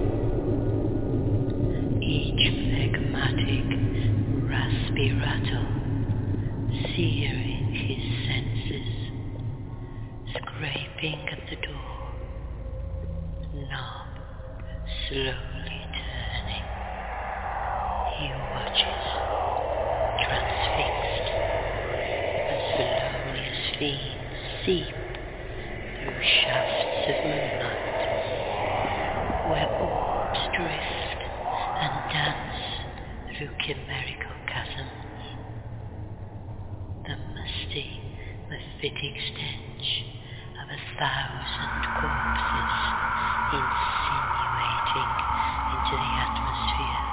Each phlegmatic, raspy rattle, searing his senses, scraping at the door, knob slowly turning. He watches, transfixed, as felonious fiends seep through shafts of moonlight, where orbs drift and dance through chimerical chasms. The musty, mephitic stench of 1,000 corpses insinuating into the atmosphere.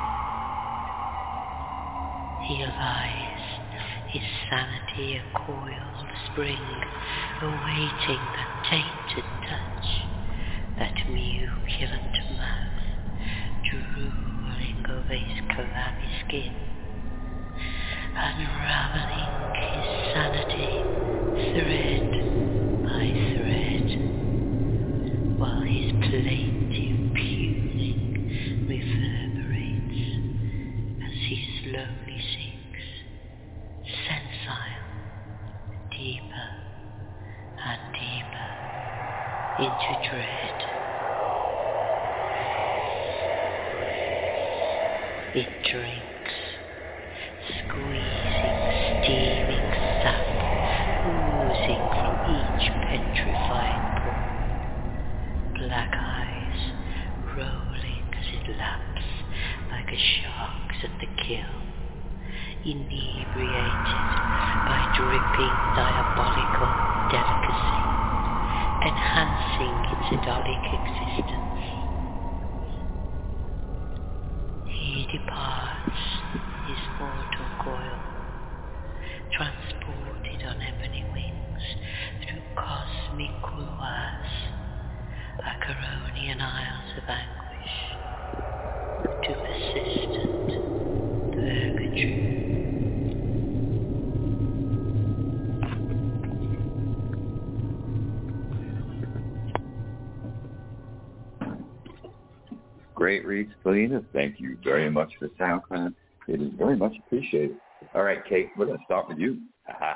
He lies, his sanity a coiled spring, awaiting that tainted touch, that muculent mouth drooling over his clammy skin, unraveling his sanity thread by thread, while his plaintive puling reverberates as he slowly sinks into dread. It drinks, squeezing, steaming sap, oozing from each petrified pore. Black eyes rolling as it laps like a shark's at the kill, inebriated by dripping diabolical delicacy, enhancing its idyllic existence. He departs his mortal coil, transported on ebony wings through cosmic couloirs, Acheronian isles of anguish, to persistent purgatory. Great reads, Selena. Thank you very much for the SoundCloud. It is very much appreciated. All right, Kate, we're going to start with you.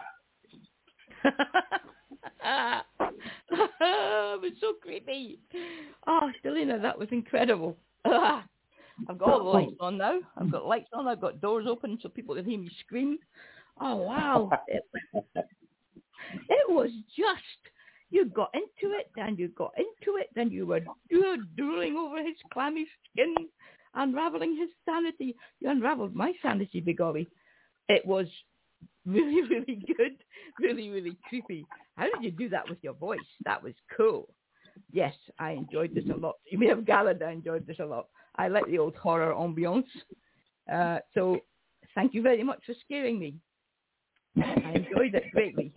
It was so creepy. Oh, Selena, that was incredible. I've got all the lights on now. I've got lights on. I've got doors open so people can hear me scream. Oh, wow. It was just... You got into it, then you got into it, then you were drooling over his clammy skin, unraveling his sanity. You unraveled my sanity, begolly. It was really, really good, really, really creepy. How did you do that with your voice? That was cool. Yes, I enjoyed this a lot. You may have gathered I enjoyed this a lot. I like the old horror ambiance. So thank you very much for scaring me. I enjoyed it greatly.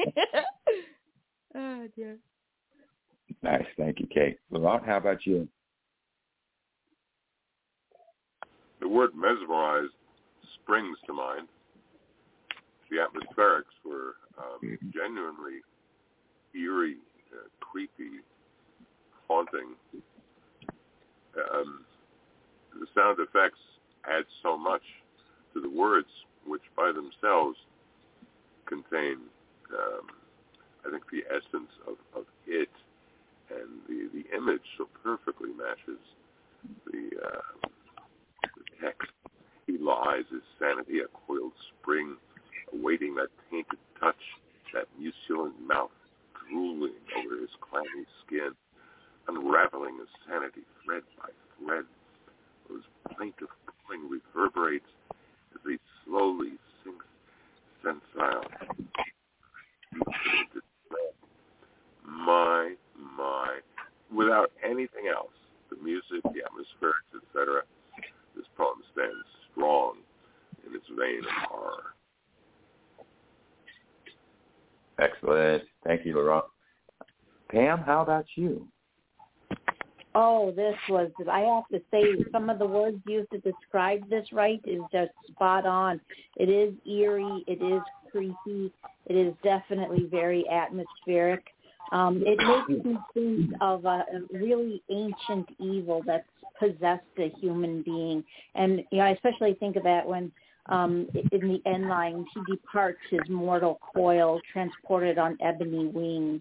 Oh, dear. Nice. Thank you, Kate. Laurent, how about you? The word mesmerized springs to mind. The atmospherics were genuinely eerie, creepy, haunting. The sound effects add so much to the words, which by themselves contain I think the essence of it, and the image so perfectly matches the text. He lies, his sanity, a coiled spring, awaiting that tainted touch, that mucilent mouth drooling over his clammy skin, unraveling his sanity thread by thread. Those plaintive pulling reverberates as he slowly sinks sensile. My, without anything else, the music, the atmospherics, etc., this poem stands strong in its vein of horror. Excellent. Thank you, Laurent. Pam, how about you? Oh, this was, I have to say, some of the words used to describe this is just spot on. It is eerie. It is creepy. It is definitely very atmospheric. It makes me think of a really ancient evil that's possessed a human being. And, I especially think of that when in the end lines, he departs his mortal coil, transported on ebony wings.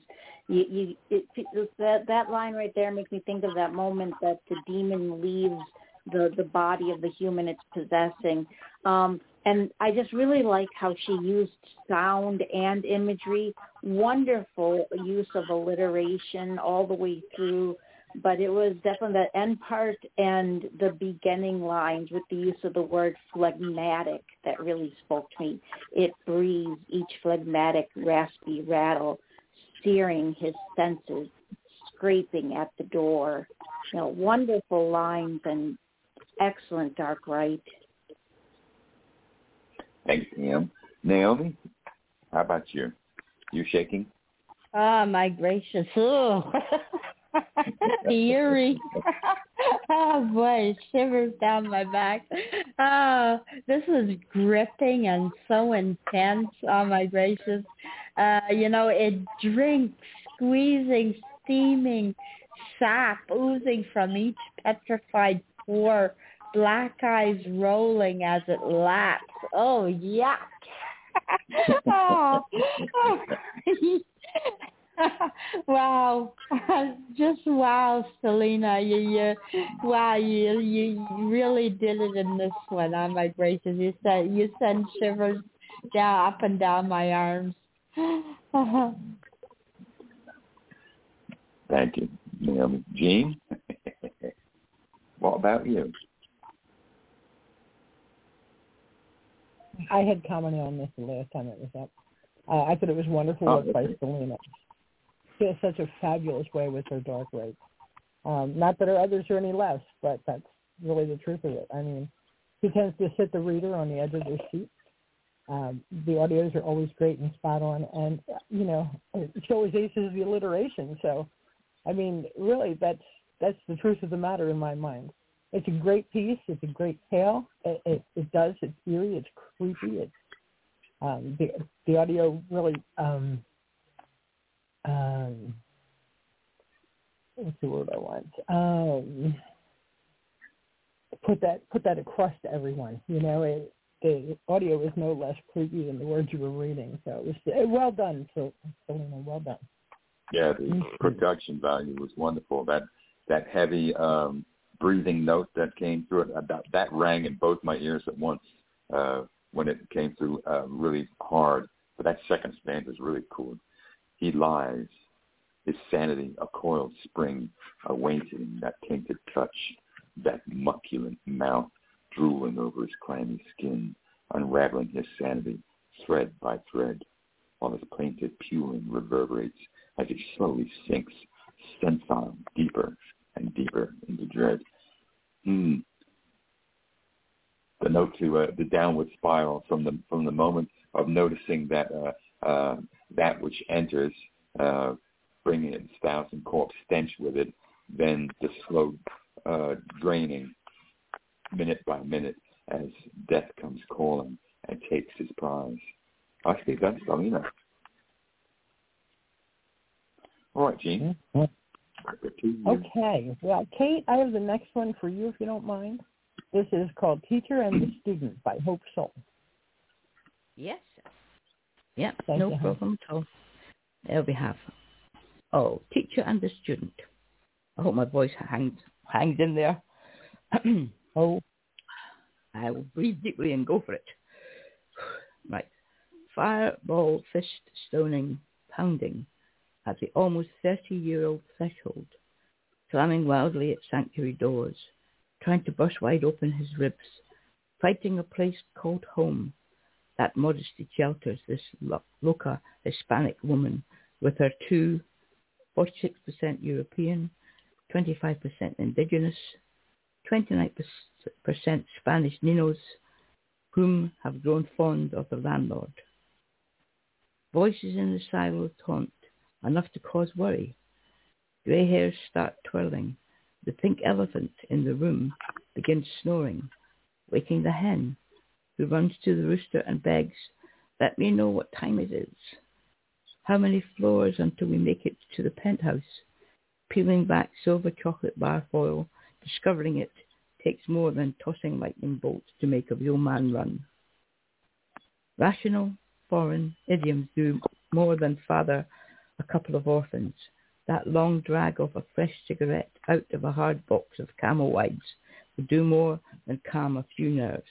That line right there makes me think of that moment that the demon leaves the body of the human it's possessing. And I just really like how she used sound and imagery. Wonderful use of alliteration all the way through. But it was definitely the end part and the beginning lines with the use of the word phlegmatic that really spoke to me. It breathes each phlegmatic, raspy rattle, searing his senses, scraping at the door. Wonderful lines and excellent dark rite. Thanks, Pam. Naomi, how about you? You shaking? Oh, my gracious. Oh. Eerie. Oh, boy, shivers down my back. Oh, this was gripping and so intense. Oh, my gracious. It drinks, squeezing, steaming, sap oozing from each petrified pore, black eyes rolling as it laps. Oh, yuck. Wow. Just wow, Selena. You really did it in this one. Oh my gracious. You send shivers up and down my arms. Thank you, Naomi. Jean, what about you? I had commented on this the last time it was up. I thought it was wonderful work by Selena. She has such a fabulous way with her dark rape. Not that her others are any less, but that's really the truth of it. I mean, she tends to sit the reader on the edge of their seat. The audios are always great and spot on, and she always aces the alliteration. So, I mean, really, that's the truth of the matter in my mind. It's a great piece. It's a great tale. It's eerie. It's creepy. It's the audio really. What's the word I want? Put that across to everyone. The audio is no less creepy than the words you were reading. So it was well done, Selena. Well done. Yeah, the production value was wonderful. That heavy breathing note that came through it, that rang in both my ears at once when it came through really hard. But that second stanza is really cool. He lies, his sanity a coiled spring, awaiting that tainted touch, that muculent mouth drooling over his clammy skin, unraveling his sanity thread by thread, while his plaintive puling reverberates as he slowly sinks, sensile, deeper and deeper into dread. The note to the downward spiral from the moment of noticing that that which enters, bringing its thousand corpse stench with it, then the slow draining minute by minute as death comes calling and takes his prize. I think that's Selena. All right, Jean. Okay. Well, Kate, I have the next one for you, if you don't mind. This is called Teacher and the Student by Hope Soul. Yes. Yep, no problem at all. There we have. Oh, Teacher and the Student. I hope my voice hangs in there. Oh. I will breathe deeply and go for it. Right. Fireball fist stoning, pounding at the almost 30-year-old threshold, slamming wildly at sanctuary doors, trying to burst wide open his ribs, fighting a place called home. That modesty shelters this loca Hispanic woman with her 46% European, 25% indigenous, 29% Spanish ninos, whom have grown fond of the landlord. Voices in the silo taunt, enough to cause worry. Grey hairs start twirling. The pink elephant in the room begins snoring, waking the hen, who runs to the rooster and begs, "Let me know what time it is. How many floors until we make it to the penthouse?" Peeling back silver chocolate bar foil, discovering it takes more than tossing lightning bolts to make a real man run. Rational, foreign idioms do more than father a couple of orphans. That long drag of a fresh cigarette out of a hard box of Camel Wides will do more than calm a few nerves.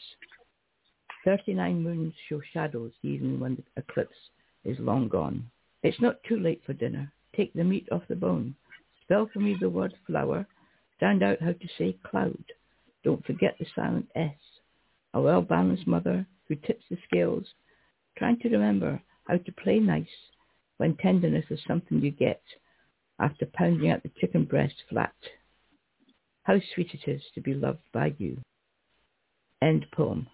39 moons show shadows even when the eclipse is long gone. It's not too late for dinner. Take the meat off the bone. Spell for me the word flower. Stand out how to say cloud. Don't forget the silent S. A well-balanced mother who tips the scales, trying to remember how to play nice when tenderness is something you get after pounding out the chicken breast flat. How sweet it is to be loved by you. End poem.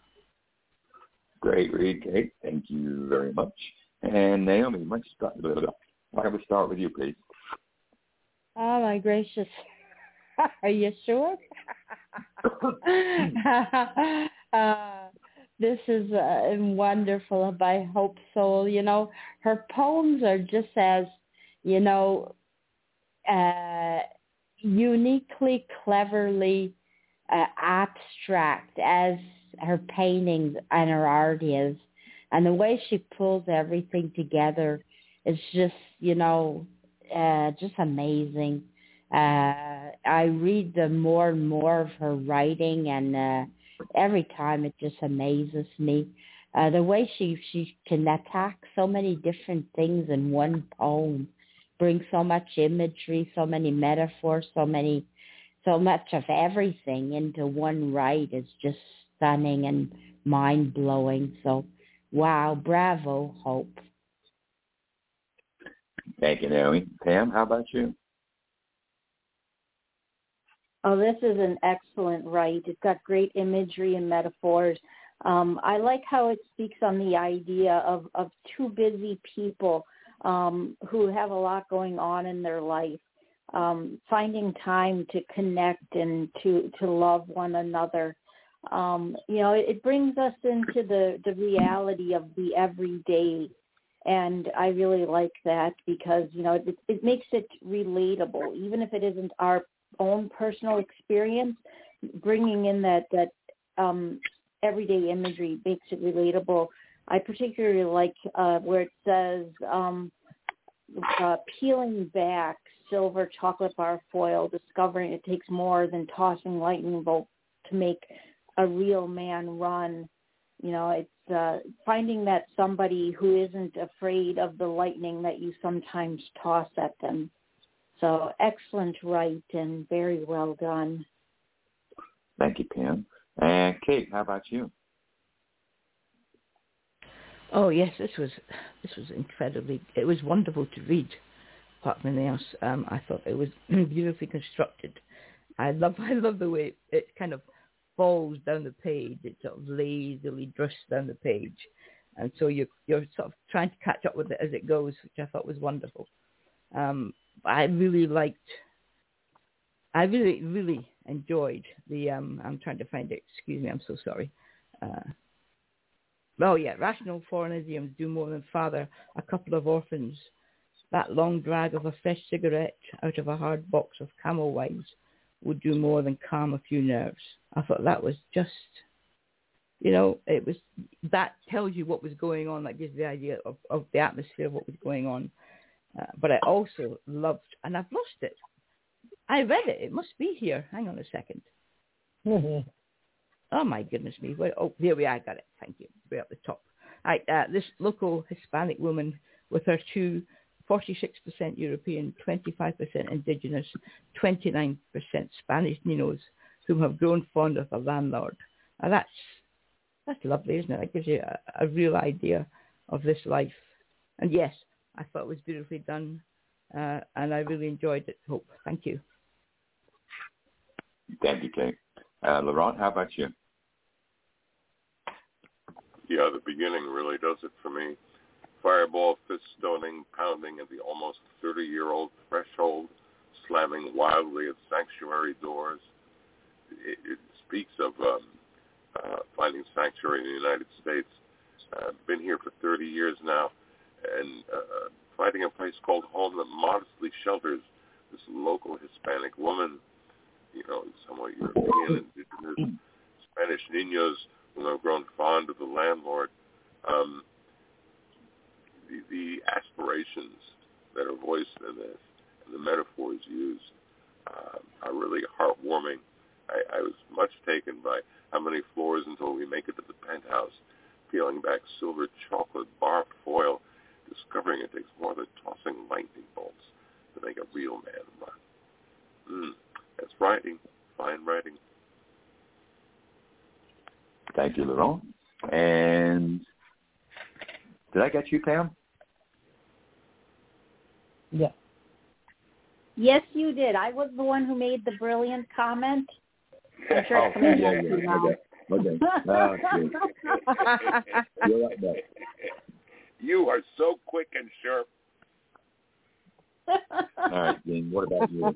Great read, Kate. Thank you very much. And Naomi, why don't we start with you, please? Oh, my gracious. Are you sure? This is wonderful by Hope Soul. Her poems are just as, uniquely, cleverly abstract as her paintings and her art is. And the way she pulls everything together is just, just amazing. I read more and more of her writing, and every time it just amazes me. The way she can attack so many different things in one poem, bring so much imagery, so many metaphors, so much of everything into one write is just stunning and mind-blowing. So, wow, bravo, Hope. Thank you, Naomi. Pam, how about you? Oh, this is an excellent write. It's got great imagery and metaphors. I like how it speaks on the idea of two busy people who have a lot going on in their life, finding time to connect and to love one another. It brings us into the reality of the everyday, and I really like that because, it makes it relatable, even if it isn't our own personal experience. Bringing in that everyday imagery makes it relatable. I particularly like where it says, peeling back silver chocolate bar foil, discovering it takes more than tossing lightning bolt to make a real man run. It's finding that somebody who isn't afraid of the lightning that you sometimes toss at them. So excellent write and very well done. Thank you, Pam. And Kate, how about you? Oh yes, this was incredibly. It was wonderful to read. Apart from anything else, I thought it was beautifully constructed. I love the way it kind of falls down the page. It sort of lazily drifts down the page, and so you're sort of trying to catch up with it as it goes, which I thought was wonderful. I really enjoyed the. I'm trying to find it. Excuse me. I'm so sorry. Rational foreign idioms do more than father a couple of orphans. That long drag of a fresh cigarette out of a hard box of Camel wines would do more than calm a few nerves. I thought that was just, it was, that tells you what was going on. That gives the idea of the atmosphere of what was going on. But I also loved, and I've lost it. I read it. It must be here. Hang on a second. Mm-hmm. Oh, my goodness me. Here we are. I got it. Thank you. Way up the top. Right, this local Hispanic woman with her 46% European, 25% Indigenous, 29% Spanish Ninos, whom have grown fond of the landlord. Now that's lovely, isn't it? That gives you a real idea of this life. And yes, I thought it was beautifully done, and I really enjoyed it. Hope. Thank you. Thank you, Kate. Laurent, how about you? Yeah, the beginning really does it for me. Fireball, fist stoning, pounding at the almost 30-year-old threshold, slamming wildly at sanctuary doors. It speaks of finding sanctuary in the United States. Been here for 30 years now, and finding a place called home that modestly shelters this local Hispanic woman, somewhat European, indigenous, Spanish Ninos who have grown fond of the landlord. The aspirations that are voiced in this and the metaphors used are really heartwarming. I was much taken by how many floors until we make it to the penthouse, peeling back silver chocolate bar foil, discovering it takes more than tossing lightning bolts to make a real man run. That's writing, fine writing. Thank you, Laurent. And did I get you, Pam? Yeah. Yes, you did. I was the one who made the brilliant comment. I'm sure it's coming back to you now. Okay. You're right there. You are so quick and sharp. All right, Dean, what about you?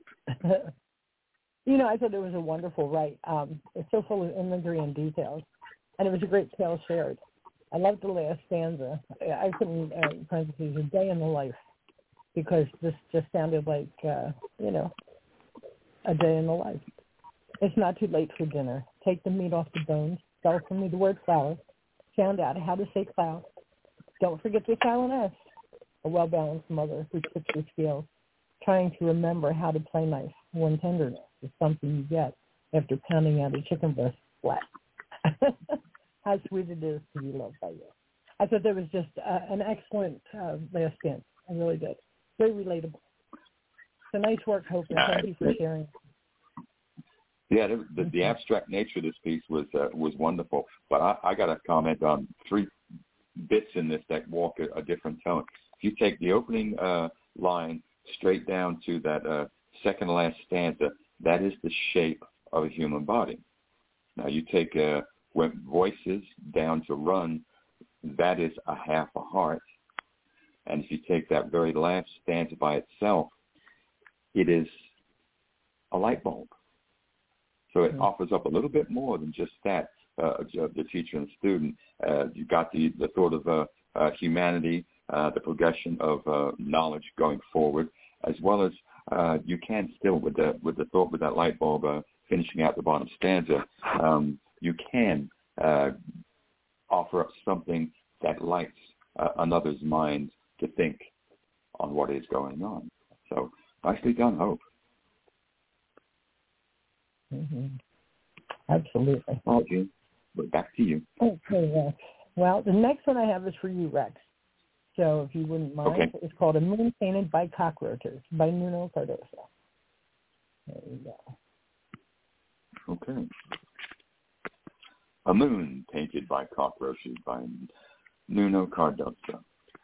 I thought it was a wonderful write. It's so full of imagery and details, and it was a great tale shared. I loved the last stanza. I put in parentheses, a day in the life, because this just sounded like, a day in the life. It's not too late for dinner. Take the meat off the bones. Spell for me the word flower. Found out how to say cloud. Don't forget the silent S. a well-balanced mother who tips her scales, trying to remember how to play nice when tenderness is something you get after pounding out a chicken breast flat. How sweet it is to be loved by you. I thought that was just an excellent last stand. I really did. Very relatable. So nice work, Hope, and thank you for sharing. Yeah, the abstract nature of this piece was wonderful. But I got to comment on 3 bits in this that walk a different tone. If you take the opening line straight down to that second last stanza, that is the shape of a human body. Now you take voices down to run, that is a half a heart. And if you take that very last stanza by itself, it is a light bulb. So it offers up a little bit more than just that, the teacher and student. You got the thought of humanity, the progression of knowledge going forward, as well as you can still, with the thought with that light bulb finishing out the bottom stanza, you can offer up something that lights another's mind to think on what is going on. So nicely done, Hope. Mm-hmm. Absolutely. Oh, Gene, but back to you. Okay, Rex. Well, the next one I have is for you, Rex. So if you wouldn't mind, okay. It's called A Moon Painted by Cockroaches by Nuno Cardoso. There you go. Okay. A Moon Painted by Cockroaches by Nuno Cardoso.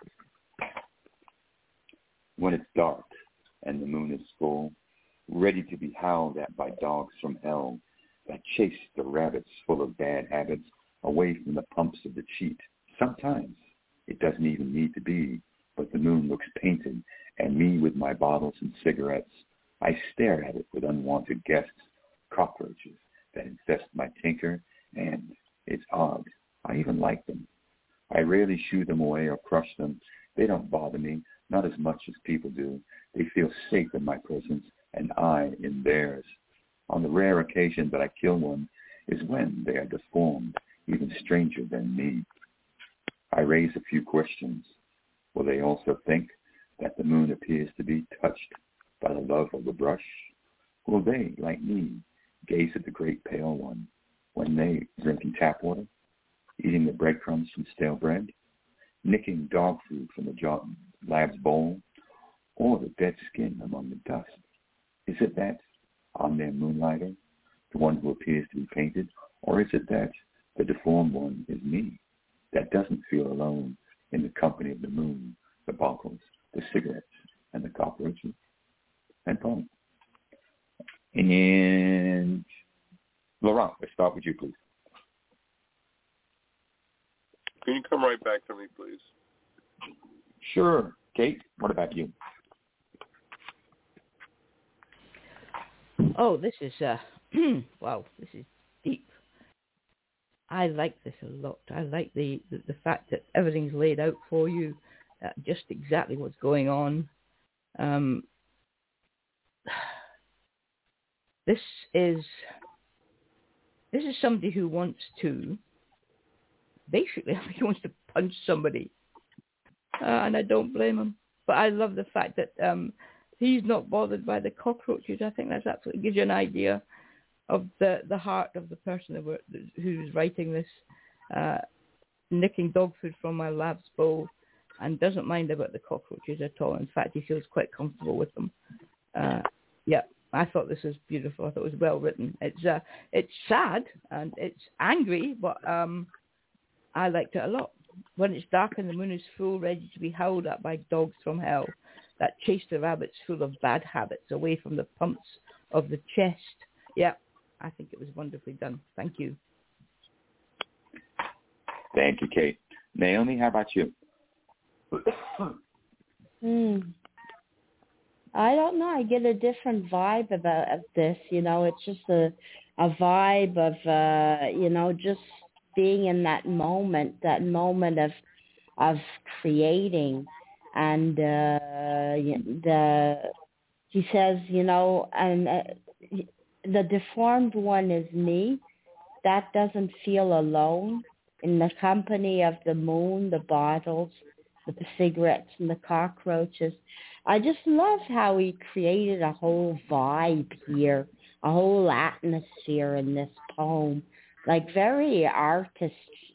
When it's dark and the moon is full, ready to be howled at by dogs from hell that chase the rabbits full of bad habits away from the pumps of the cheat. Sometimes it doesn't even need to be, but the moon looks painted, and me with my bottles and cigarettes, I stare at it with unwanted guests, cockroaches that infest my tinker, and it's odd, I even like them. I rarely shoo them away or crush them. They don't bother me, not as much as people do. They feel safe in my presence, and I in theirs. On the rare occasion that I kill one is when they are deformed, even stranger than me. I raise a few questions. Will they also think that the moon appears to be touched by the love of the brush? Will they, like me, gaze at the great pale one when they drinking tap water, eating the breadcrumbs from stale bread, nicking dog food from the lab's bowl, or the dead skin among the dust? Is it that I'm their moonlighter, the one who appears to be painted, or is it that the deformed one is me, that doesn't feel alone in the company of the moon, the bottles, the cigarettes, and the cockroaches? And poem. And Laurent, let's start with you, please. Can you come right back to me, please? Sure. Kate, what about you? Oh, this is, wow, this is deep. I like this a lot. I like the fact that everything's laid out for you, just exactly what's going on. This is somebody who wants to, basically, I think he wants to punch somebody. And I don't blame him. But I love the fact that he's not bothered by the cockroaches. I think that absolutely gives you an idea of the heart of the person who's writing this, nicking dog food from my lab's bowl, and doesn't mind about the cockroaches at all. In fact, he feels quite comfortable with them. Yeah, I thought this was beautiful. I thought it was well written. It's sad and it's angry, but I liked it a lot. When it's dark and the moon is full, ready to be howled at by dogs from hell that chase the rabbits full of bad habits away from the pumps of the chest. Yeah, I think it was wonderfully done. Thank you. Thank you, Kate. Naomi, how about you? I don't know. I get a different vibe of this. You know, it's just a vibe of, just being in that moment of creating. And he says, and the deformed one is me. That doesn't feel alone in the company of the moon, the bottles, with the cigarettes and the cockroaches. I just love how he created a whole vibe here, a whole atmosphere in this poem, like very artistic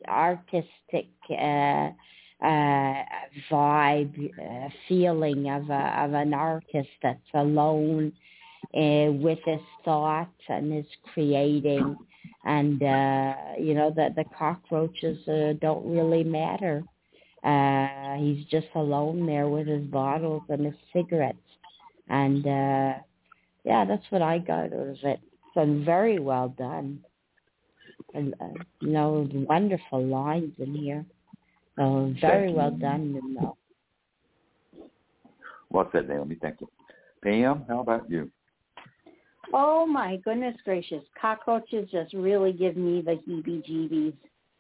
vibe, feeling of an artist that's alone with his thoughts and his creating, and that the cockroaches don't really matter. He's just alone there with his bottles and his cigarettes, and that's what I got out of it. So very well done, and wonderful lines in here. So very well done, Nuno. Well said, Naomi. Thank you. Pam, how about you? Oh, my goodness gracious. Cockroaches just really give me the heebie-jeebies.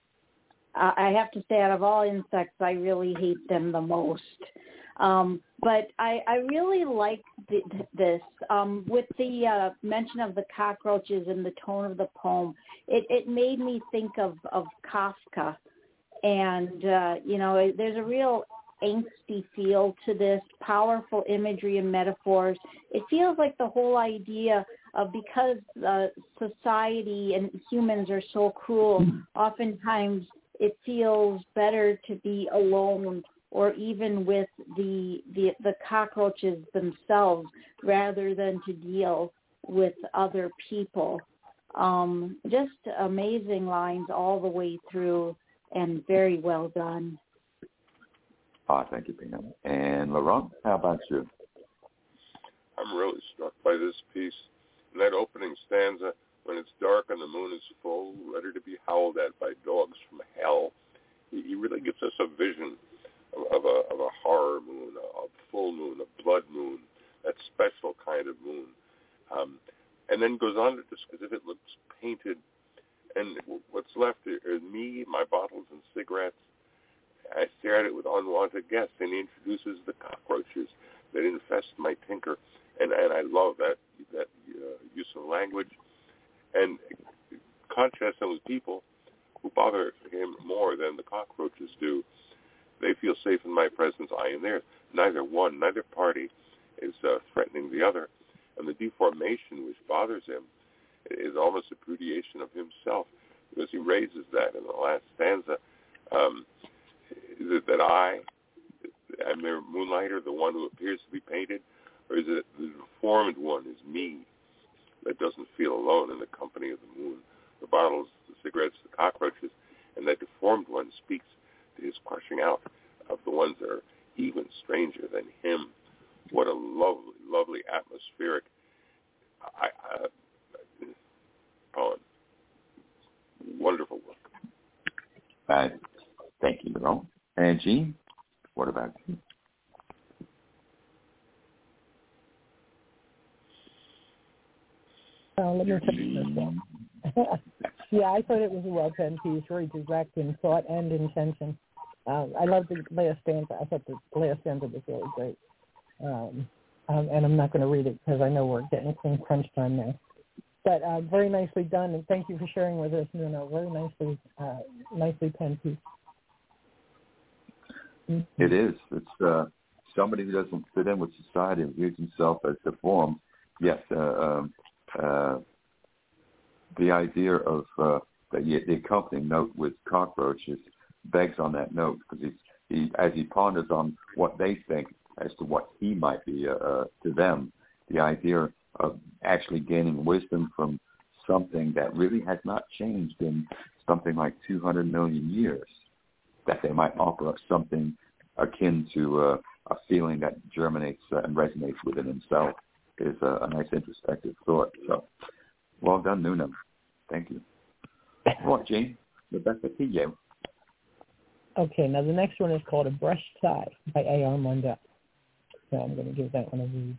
I have to say, out of all insects, I really hate them the most. But I really like this. With the mention of the cockroaches and the tone of the poem, it made me think of Kafka. And, there's a real angsty feel to this, powerful imagery and metaphors. It feels like the whole idea of, because society and humans are so cruel, oftentimes it feels better to be alone or even with the cockroaches themselves rather than to deal with other people. Just amazing lines all the way through and very well done. Oh, thank you, Pam. And Laurent, how about you? I'm really struck by this piece. In that opening stanza, when it's dark and the moon is full, ready to be howled at by dogs from hell, he really gives us a vision of a horror moon, a full moon, a blood moon, that special kind of moon. And then goes on to discuss if it looks painted. And what's left is me, my bottles, and cigarettes. I stare at it with unwanted guests, and he introduces the cockroaches that infest my tinker. And I love that use of language. And contrast them with people who bother him more than the cockroaches do. They feel safe in my presence, I in theirs. Neither party is threatening the other. And the deformation which bothers him is almost a repudiation of himself, because he raises that in the last stanza. Is it that I am the moonlighter, the one who appears to be painted, or is it the deformed one is me that doesn't feel alone in the company of the moon, the bottles, the cigarettes, the cockroaches, and that deformed one speaks to his crushing out of the ones that are even stranger than him. What a lovely, lovely atmospheric poem. Wonderful work. Thank you, Laurent. And Jean, what about you? Let me finish this one. Yeah, I thought it was a well-penned piece, very direct in thought and intention. I love the last stanza. I thought the last stanza was really great. And I'm not going to read it because I know we're getting some crunch time now. But very nicely done, and thank you for sharing with us, Nuno. Very nicely penned piece. It is. It's somebody who doesn't fit in with society and views himself as deformed. Yes, the idea of the accompanying note with cockroaches begs on that note, because he as he ponders on what they think as to what he might be to them, the idea of actually gaining wisdom from something that really has not changed in something like 200 million years, that they might offer up something akin to a feeling that germinates and resonates within himself is a nice introspective thought. So, well done, Nuno. Thank you. Well, Jean, the best to you. Okay, now the next one is called A Brushed Sigh by A.R. Mundell. So I'm going to give that one a read.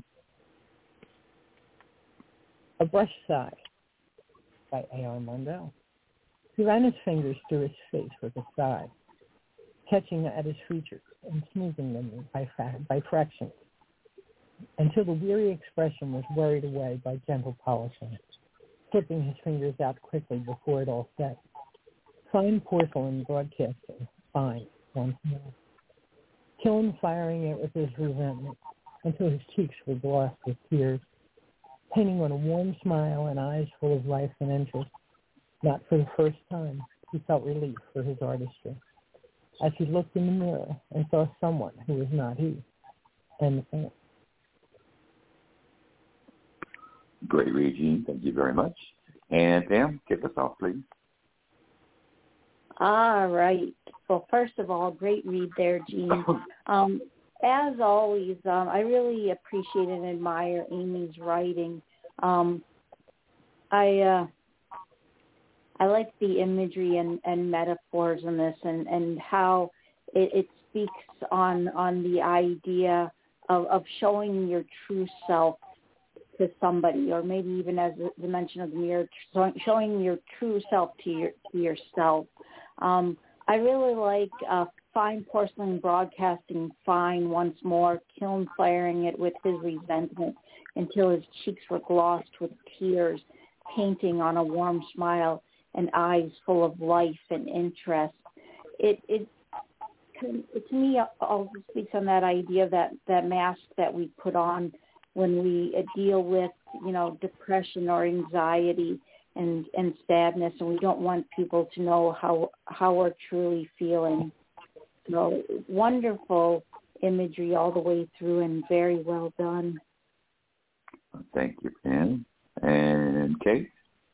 A Brushed Sigh by A.R. Mundell. He ran his fingers through his face with a sigh, catching at his features and smoothing them by fractions, until the weary expression was worried away by gentle polishing, flipping his fingers out quickly before it all set. Fine porcelain broadcasting, fine once more. kiln firing it with his resentment until his cheeks were glossed with tears, painting on a warm smile and eyes full of life and interest. Not for the first time, he felt relief for his artistry, as he looked in the mirror and saw someone who was not he. And great read, Gene. Thank you very much. And Pam, kick us off, please. All right. Well, first of all, great read there, Gene. As always, I really appreciate and admire Amy's writing. I like the imagery and metaphors in this, and how it speaks on the idea of showing your true self to somebody, or maybe even as the mention of the mirror, showing your true self to yourself. I really like Fine Porcelain Broadcasting Fine once more, kiln firing it with his resentment until his cheeks were glossed with tears, painting on a warm smile and eyes full of life and interest. It to me also speaks on that idea that mask that we put on when we deal with, depression or anxiety and sadness, and we don't want people to know how we're truly feeling. So wonderful imagery all the way through, and very well done. Thank you, Pam. And Kate?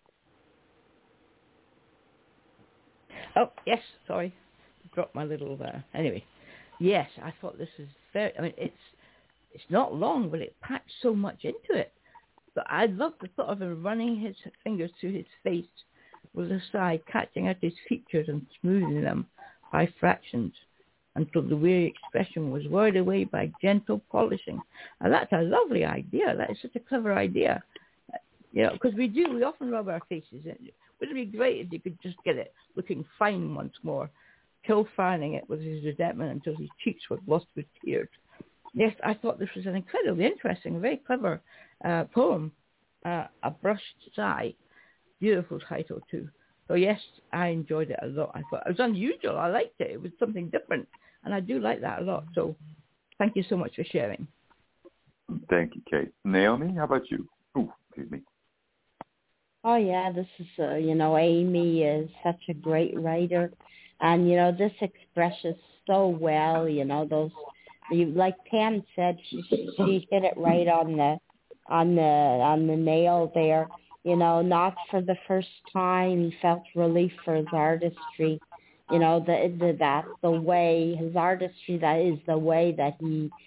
Oh, yes, sorry. Dropped my little, anyway. Yes, I thought this was it's not long, but it packed so much into it. But I love the thought of him running his fingers through his face with a sigh, catching out his features and smoothing them by fractions until the weary expression was whirled away by gentle polishing. And that's a lovely idea. That is such a clever idea. Because we often rub our faces. Wouldn't it be great if you could just get it looking fine once more, firing it with his resentment until his cheeks were glossed with tears. Yes, I thought this was an incredibly interesting, very clever poem, A Brushed Sigh. Beautiful title, too. So, yes, I enjoyed it a lot. I thought it was unusual. I liked it. It was something different, and I do like that a lot. So thank you so much for sharing. Thank you, Kate. Naomi, how about you? Oh, excuse me. Oh, yeah, this is, Amy is such a great writer. And, this expresses so well, like Pam said, she hit it right on the nail there. Not for the first time, he felt relief for his artistry. The way his artistry, that is the way that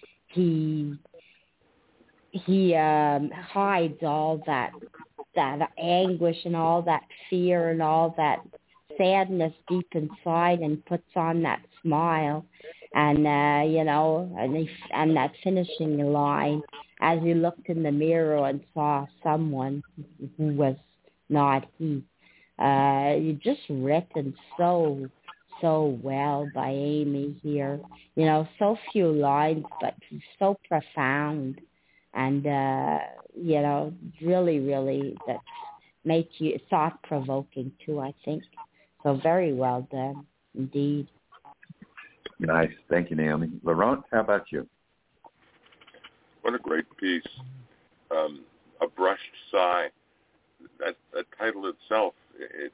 he hides all that anguish and all that fear and all that sadness deep inside, and puts on that smile, and and that finishing line as he looked in the mirror and saw someone who was not he. You just written so well by Amy here. So few lines, but so profound, and really that make you thought-provoking too, I think. So very well done, indeed. Nice. Thank you, Naomi. Laurent, how about you? What a great piece. A Brushed Sigh. That title itself, it's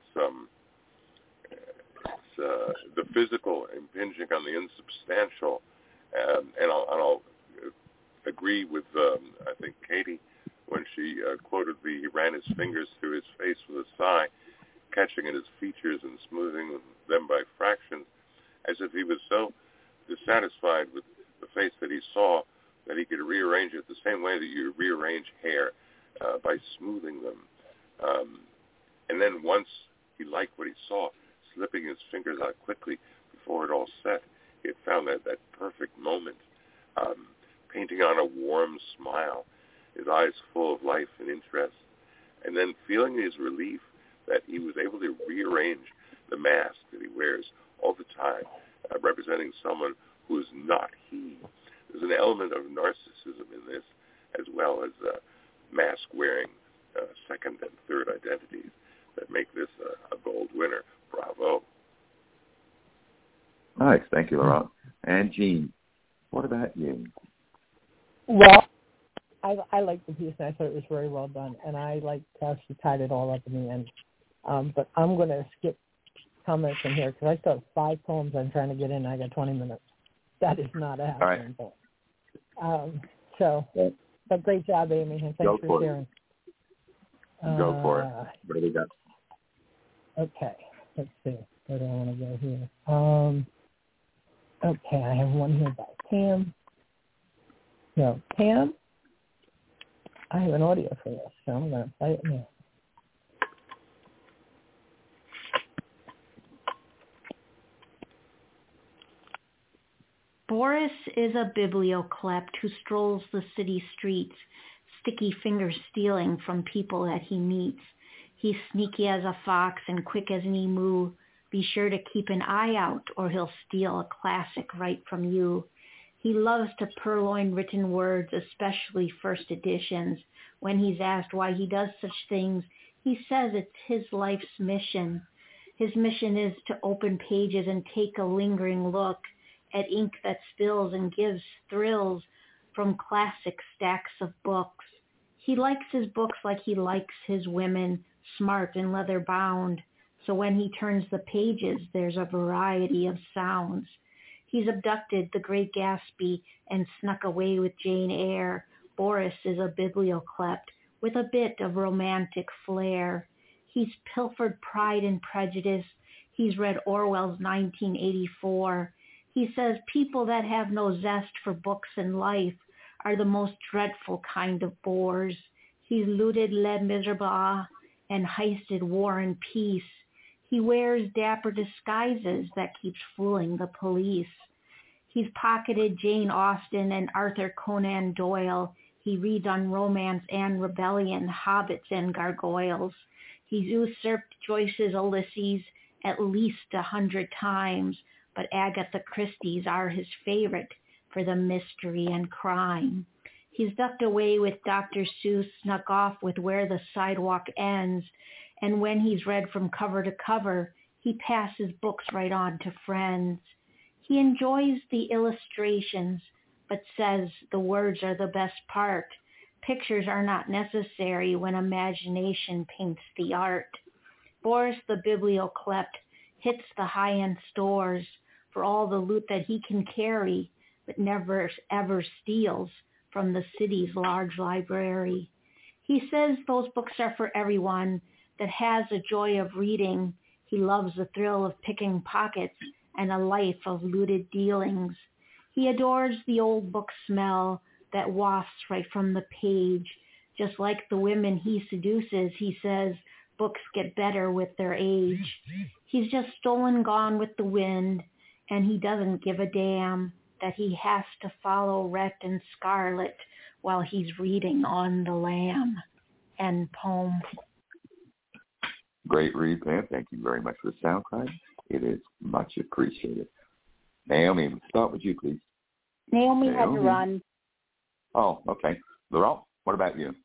the physical impinging on the insubstantial. And I'll agree with, I think, Katie, when she quoted he ran his fingers through his face with a sigh, catching at his features and smoothing them by fractions, as if he was so dissatisfied with the face that he saw that he could rearrange it the same way that you rearrange hair, by smoothing them. And then once he liked what he saw, slipping his fingers out quickly before it all set, he had found that perfect moment, painting on a warm smile, his eyes full of life and interest, and then feeling his relief that he was able to rearrange the mask that he wears all the time, representing someone who is not he. There's an element of narcissism in this, as well as mask-wearing second and third identities that make this a gold winner. Bravo. Nice. Thank you, Laurent. And Gene. What about you? Well, I liked the piece, and I thought it was very well done, and I liked how she tied it all up in the end. But I'm going to skip comments in here because I still have 5 poems I'm trying to get in. I got 20 minutes. That is not a happening poem. But great job, Amy, and thanks for sharing. Go for it. What do we got? Okay, let's see. Where do I want to go here? Okay, I have one here by Pam. No, Pam, I have an audio for this, so I'm going to play it now. Boris is a biblioclept who strolls the city streets, sticky fingers stealing from people that he meets. He's sneaky as a fox and quick as an emu. Be sure to keep an eye out or he'll steal a classic right from you. He loves to purloin written words, especially first editions. When he's asked why he does such things, he says it's his life's mission. His mission is to open pages and take a lingering look at ink that spills and gives thrills from classic stacks of books. He likes his books like he likes his women, smart and leather bound. So when he turns the pages, there's a variety of sounds. He's abducted the Great Gatsby and snuck away with Jane Eyre. Boris is a biblioclept with a bit of romantic flair. He's pilfered Pride and Prejudice. He's read Orwell's 1984. He says people that have no zest for books and life are the most dreadful kind of bores. He's looted Les Miserables and heisted War and Peace. He wears dapper disguises that keeps fooling the police. He's pocketed Jane Austen and Arthur Conan Doyle. He reads on romance and rebellion, hobbits and gargoyles. He's usurped Joyce's Ulysses at least 100 times, but Agatha Christie's are his favorite for the mystery and crime. He's ducked away with Dr. Seuss, snuck off with Where the Sidewalk Ends, and when he's read from cover to cover, he passes books right on to friends. He enjoys the illustrations, but says the words are the best part. Pictures are not necessary when imagination paints the art. Boris the biblioclept hits the high-end stores for all the loot that he can carry, but never ever steals from the city's large library. He says those books are for everyone that has a joy of reading. He loves the thrill of picking pockets and a life of looted dealings. He adores the old book smell that wafts right from the page. Just like the women he seduces, he says books get better with their age. He's just stolen gone with the wind, and he doesn't give a damn that he has to follow Rhett and Scarlet while he's reading on the Lamb. End poem. Great read, Pam. Thank you very much for the sound card. It is much appreciated. Naomi, we'll start with you, please. Naomi had to run. Oh, okay. Laurent, what about you?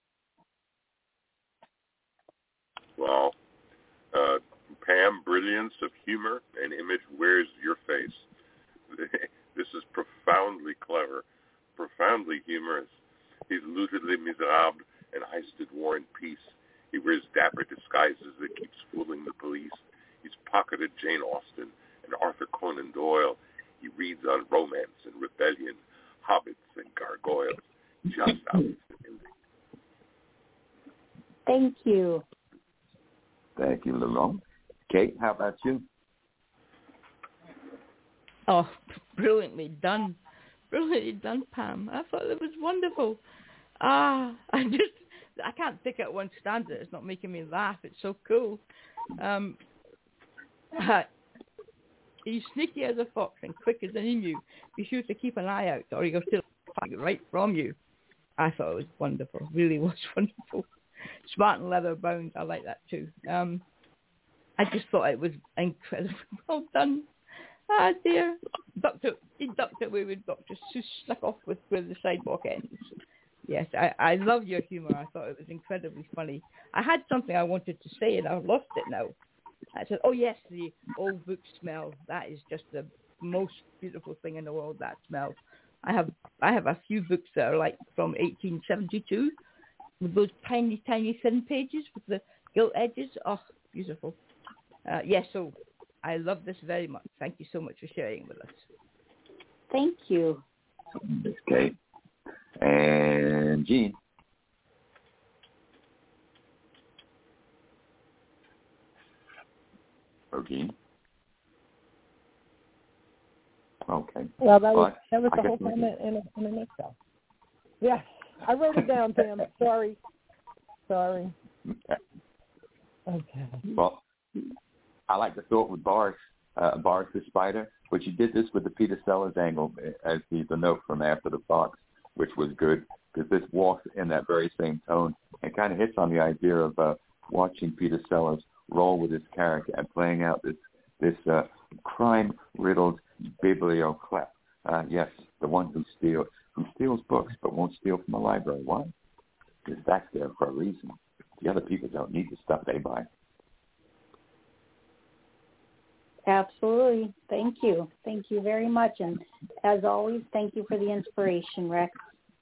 Well, Pam, brilliance of humor and image wears your face. This is profoundly clever, profoundly humorous. He's looted Les Miserables and heisted War and Peace. He wears dapper disguises that keeps fooling the police. He's pocketed Jane Austen and Arthur Conan Doyle. He reads on romance and rebellion, hobbits and gargoyles. Just outstanding. Thank you. Thank you, Laurent. Kate, how about you? Oh, brilliantly done. Brilliantly done, Pam. I thought it was wonderful. I can't pick out one stanza. It's not making me laugh. It's so cool. He's sneaky as a fox and quick as an emu. Be sure to keep an eye out or he'll steal right from you. I thought it was wonderful. Really was wonderful. Smart and leather bound. I like that too. I just thought it was incredibly well done. Ah, dear. He ducked away with Dr. Seuss, snuck off with Where the Sidewalk Ends. Yes, I love your humor. I thought it was incredibly funny. I had something I wanted to say and I've lost it now. I said, oh yes, the old book smell. That is just the most beautiful thing in the world, that smell. I have a few books that are like from 1872 with those tiny, tiny thin pages with the gilt edges. Oh, beautiful. Yes, so I love this very much. Thank you so much for sharing with us. Thank you. Okay. And Jean. Okay. Okay. Well, that was the whole time in a nutshell. Yes, I wrote it down, Tim. Sorry. Okay. Well, I like the thought with Boris the Spider, but you did this with the Peter Sellers angle as the note from After the Fox, which was good because this walks in that very same tone and kind of hits on the idea of watching Peter Sellers roll with his character and playing out this crime-riddled biblioclep. Yes, the one who steals books but won't steal from a library. Why? Because that's there for a reason. The other people don't need the stuff they buy. Absolutely. Thank you. Thank you very much. And as always, thank you for the inspiration, Rex.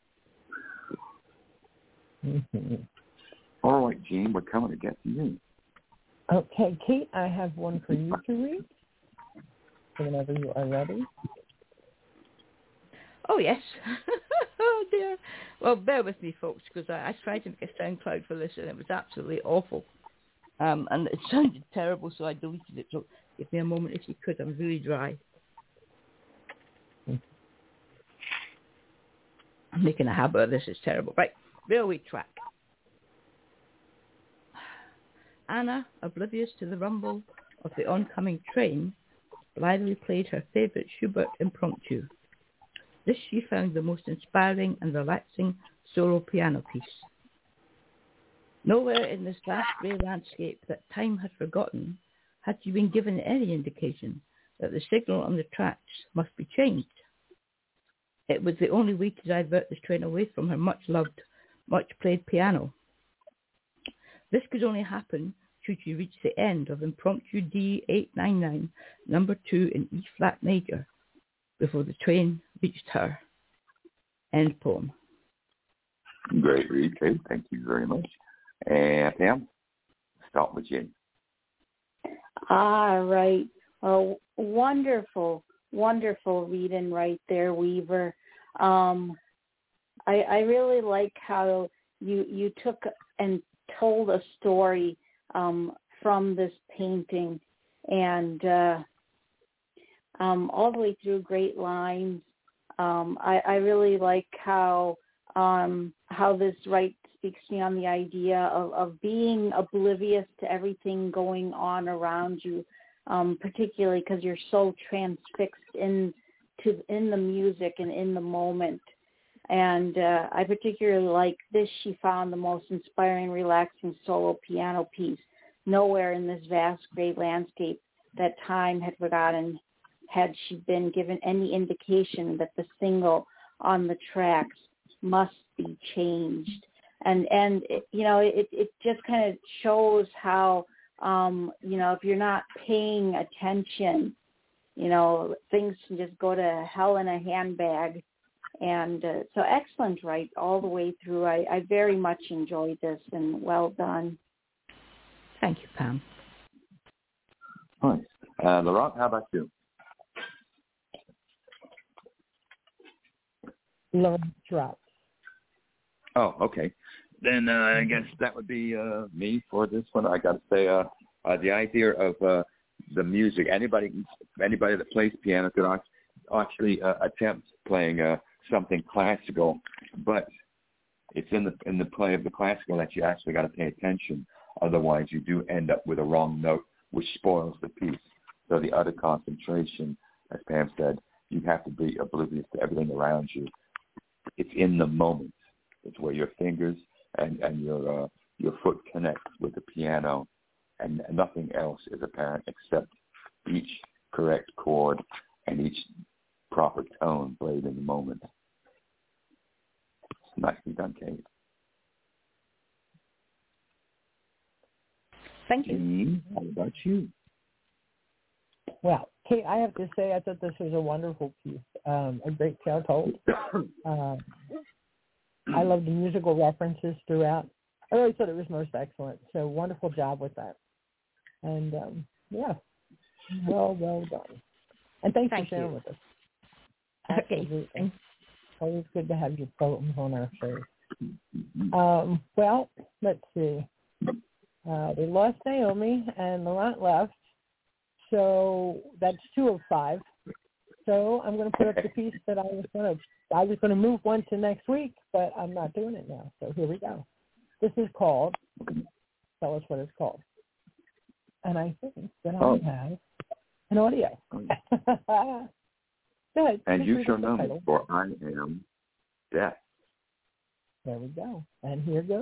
Mm-hmm. All right, Jean, we're coming to get to you. Okay, Kate, I have one for you to read. Whenever you are ready. Oh, yes. Oh, dear. Well, bear with me, folks, because I tried to make a SoundCloud for this, and it was absolutely awful. And it sounded terrible, so I deleted it. So give me a moment if you could. I'm really dry. I'm making a habit of this. It's terrible. Right, railway track. Anna, oblivious to the rumble of the oncoming train, blithely played her favourite Schubert impromptu. This she found the most inspiring and relaxing solo piano piece. Nowhere in this vast grey landscape that time had forgotten had she been given any indication that the signal on the tracks must be changed. It was the only way to divert the train away from her much-loved, much-played piano. This could only happen should she reach the end of Impromptu D899, number 2 in E-flat major, before the train reached her. End poem. Great read, Kate. Thank you very much. And Pam, start with you. All right. Oh, wonderful, wonderful reading right there, Weaver. I really like how you took and told a story from this painting, and all the way through, great lines. I really like how this speaks to me on the idea of being oblivious to everything going on around you, particularly because you're so transfixed in the music and in the moment. And I particularly like this. She found the most inspiring, relaxing solo piano piece. Nowhere in this vast gray landscape that time had forgotten had she been given any indication that the single on the tracks must be changed. And it just kind of shows how, if you're not paying attention, things can just go to hell in a handbag. And so excellent, right, all the way through. I very much enjoyed this, and well done. Thank you, Pam. Nice. Laurent, how about you? Laurent Drop. Oh, okay. Then I guess that would be me for this one. I got to say the idea of the music. Anybody that plays piano could actually attempt playing something classical, but it's in the play of the classical that you actually got to pay attention. Otherwise, you do end up with a wrong note, which spoils the piece. So the utter concentration, as Pam said, you have to be oblivious to everything around you. It's in the moment. It's where your fingers and your foot connect with the piano, and nothing else is apparent except each correct chord and each proper tone played in the moment. Nicely done, Kate. Thank you. Jean, how about you? Well, Kate, I have to say I thought this was a wonderful piece, a great tale told. I love the musical references throughout. I really thought it was most excellent. So wonderful job with that. And, well done. And thanks for sharing with us. Absolutely. Okay. Always good to have your poems on our show. Well, let's see. We lost Naomi and Laurent left. So that's 2 of 5. So I'm going to put up the piece that I was going to move one to next week, but I'm not doing it now. So here we go. This is called, tell us what it's called. And I think that I have an audio. Go ahead. And you shall know me, for I am death. There we go. And here goes.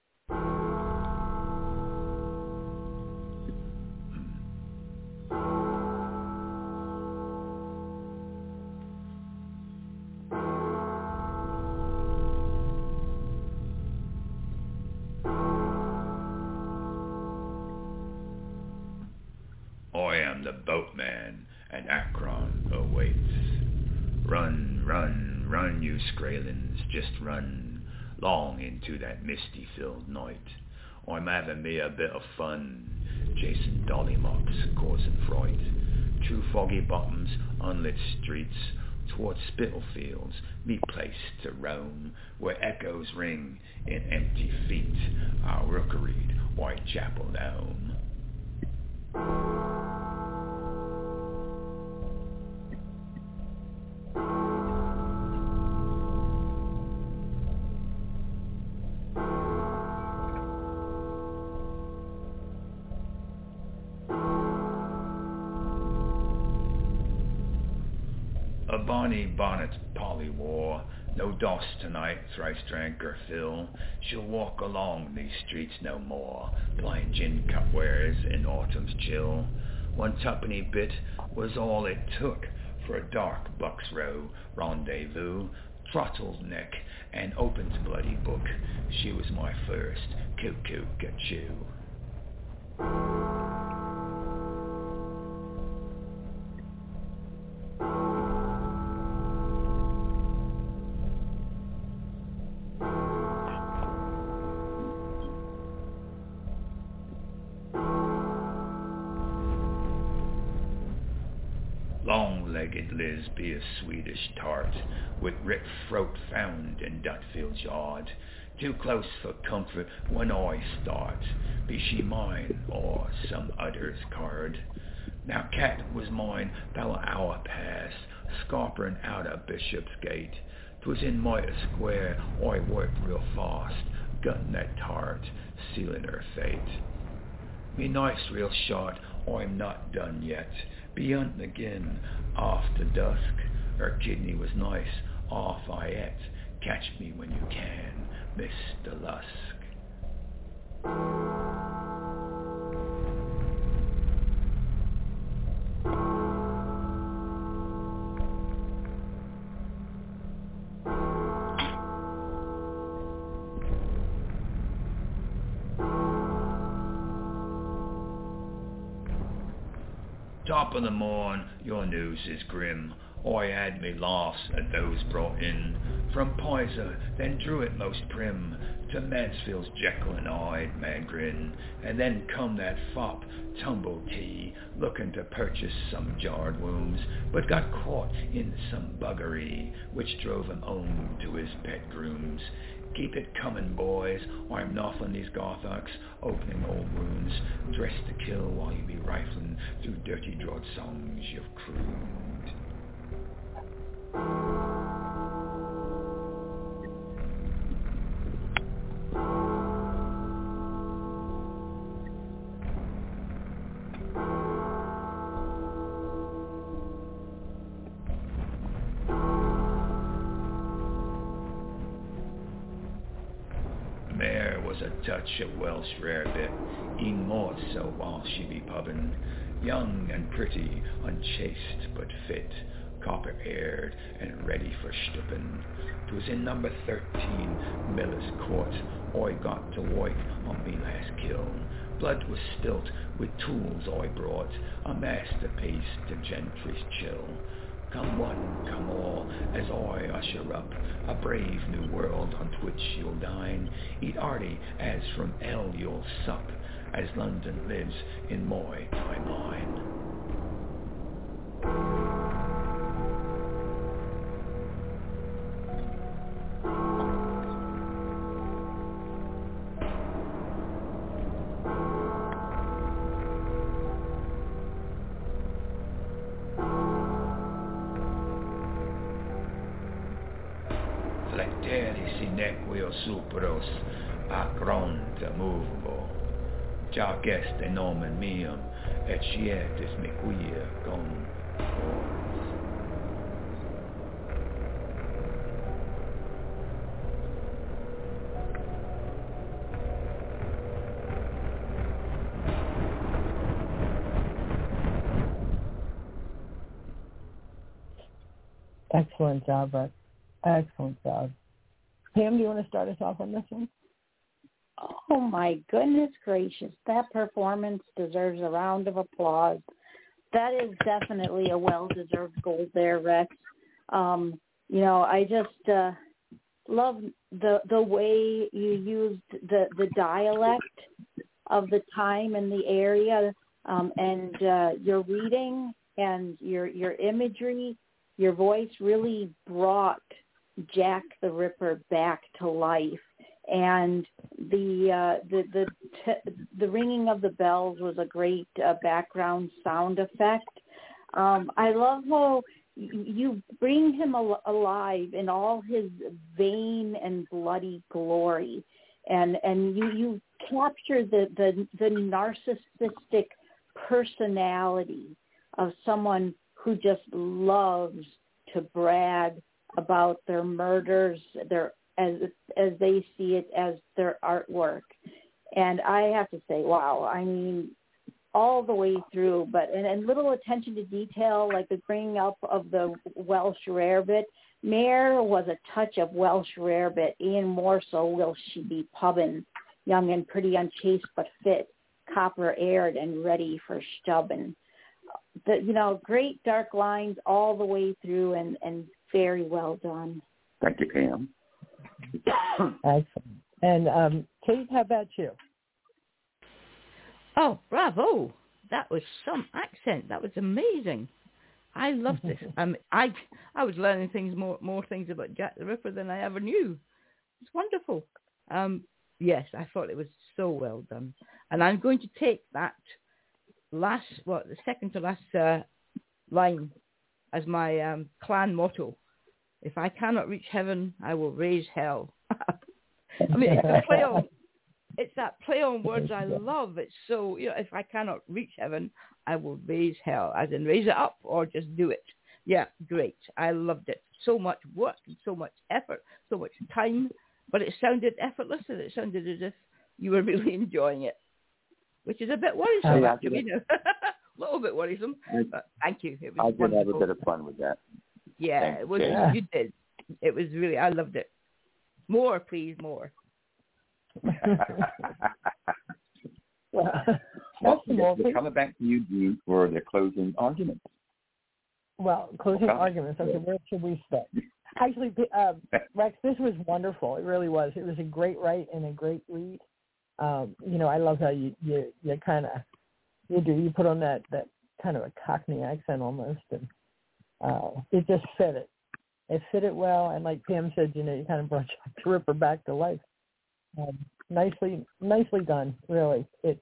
I am the boatman, and Akron awaits. Run, run, run, you Skraelings, just run, long into that misty-filled night. I'm having me a bit of fun, chasing dollymops, causing fright. Through foggy bottoms, unlit streets, towards Spitalfields, me place to roam, where echoes ring in empty feet, our rookeried Whitechapel home. A bonny bonnet Polly wore, no doss tonight, thrice drank her fill. She'll walk along these streets no more, blind gin cup wares in autumn's chill. 1 tuppenny bit was all it took for a dark Buck's Row rendezvous. Throttled neck and opened bloody book, she was my first cuckoo-ca-choo. Long-legged Liz be a Swedish tart, with rip throat found in Dutfield's yard. Too close for comfort when I start, be she mine or some other's card. Now cat was mine 'bout an hour past, scarpering out of Bishopsgate. 'Twas in Mitre Square I worked real fast, gunning that tart, sealing her fate. Me knife's real short, I'm not done yet. Be hunting again, after dusk. Her kidney was nice, off I et. Catch me when you can, Mr. Lusk. Top of the morn, your news is grim. I had me laughs at those brought in from Pizer, then Druitt most prim, to Mansfield's Jekyll and Hyde mad grin, and then come that fop, Tumble Tea, looking to purchase some jarred wombs, but got caught in some buggery, which drove him home to his pet grooms. Keep it coming, boys. I'm nothing these Gotharks, opening old wounds, dressed to kill while you be rifling through dirty drawed songs you've crooned. A touch of Welsh rarebit, e'en more so while she be pubbing, young and pretty, unchaste but fit, copper-haired and ready for stupping. 'Twas in number 13, Miller's Court, I got to work on me last kill. Blood was spilt with tools I brought, a masterpiece to gentry's chill. Come one, come all, as I usher up a brave new world on which you'll dine. Eat hearty as from hell you'll sup, as London lives in my timeline. Superos acronte movo, già geste nomen meum, et sietis me quia con Excellent job, Rex. Excellent job. Pam, do you want to start us off on this one? Oh, my goodness gracious. That performance deserves a round of applause. That is definitely a well-deserved gold there, Rex. I just love the way you used the dialect of the time and the area, and your reading and your imagery, your voice really brought Jack the Ripper back to life, and the ringing of the bells was a great background sound effect. I love how you bring him alive in all his vain and bloody glory, and you capture the narcissistic personality of someone who just loves to brag about their murders, as they see it as their artwork. And I have to say, wow, I mean, all the way through, and little attention to detail, like the bringing up of the Welsh rarebit. Mare was a touch of Welsh rarebit, and more so will she be pubbin', young and pretty, unchaste but fit, copper-haired and ready for stubbin'. Great dark lines all the way through, and very well done. Thank you, Pam. Excellent. And Kate, how about you? Oh, bravo. That was some accent. That was amazing. I loved this. I was learning more things about Jack the Ripper than I ever knew. It's wonderful. Yes, I thought it was so well done. And I'm going to take that the second to last line as my clan motto. If I cannot reach heaven, I will raise hell. I mean, it's that play on words I love. It's so, if I cannot reach heaven, I will raise hell, as in raise it up or just do it. Yeah, great. I loved it. So much work and so much effort, so much time, but it sounded effortless, and it sounded as if you were really enjoying it, which is a bit worrisome, actually. A little bit worrisome, but thank you. It was wonderful. Did have a bit of fun with that. Yeah, Thanks, it was. Yeah. You did. It was really. I loved it. More, please, more. We're coming back to you, Dean, for the closing arguments. Well, closing arguments. Okay, where should we start? Actually, Rex, this was wonderful. It really was. It was a great write and a great read. I love how you kind of you put on that kind of a Cockney accent almost, and it just fit it. It fit it well, and like Pam said, you kind of brought Jack the Ripper back to life. Nicely done, really. It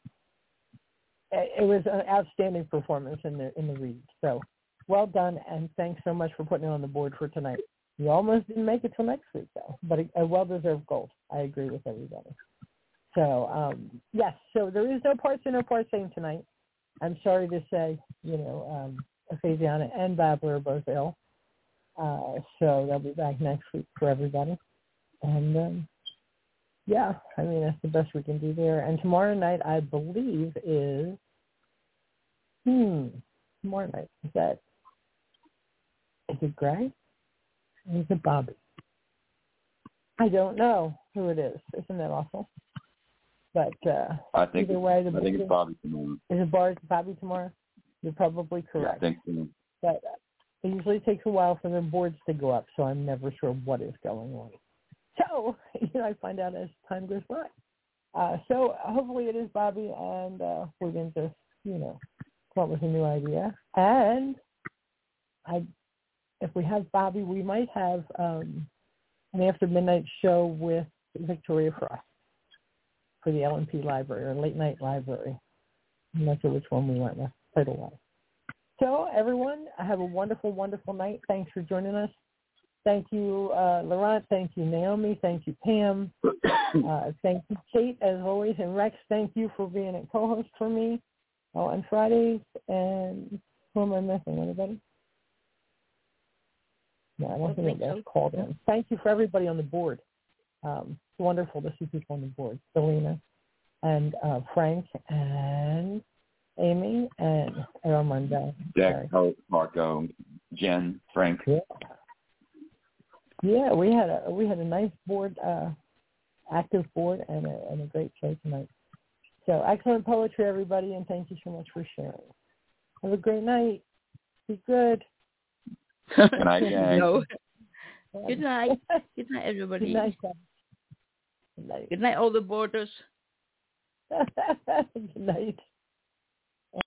was an outstanding performance in the read. So well done, and thanks so much for putting it on the board for tonight. You almost didn't make it till next week, though, but a well-deserved gold. I agree with everybody. So, yes, so there is no parts and no parsing tonight. I'm sorry to say, Fabiana and Babbler are both ill. So they'll be back next week for everybody. And, that's the best we can do there. And tomorrow night, I believe, is, tomorrow night, is that it Greg? Or is it Bobby? I don't know who it is. Isn't that awful? But I think either way, I think it's Bobby tomorrow. Is it Bobby tomorrow? You're probably correct. Yeah, I think so. But it usually takes a while for the boards to go up, so I'm never sure what is going on. So, I find out as time goes by. So hopefully it is Bobby, and we're going to, come up with a new idea. And if we have Bobby, we might have an after midnight show with Victoria Frost for the LNP library, or late night library. I'm not sure which one we went with, title-wise. So everyone, have a wonderful, wonderful night. Thanks for joining us. Thank you, Laurent. Thank you, Naomi. Thank you, Pam. Thank you, Kate, as always. And Rex, thank you for being a co-host for me on Fridays. And who am I missing? Anybody? No, I don't think that's called in. Thank you for everybody on the board. It's wonderful to see people on the board. Selena and Frank and Amy and Armando. Jack, Marco, Jen, Frank. Yeah, we had a nice board, active board, and a great show tonight. So excellent poetry, everybody, and thank you so much for sharing. Have a great night. Be good. Good night, gang. No. Good night. Good night, everybody. Good night. Good night. Good night, all the boarders. Good night.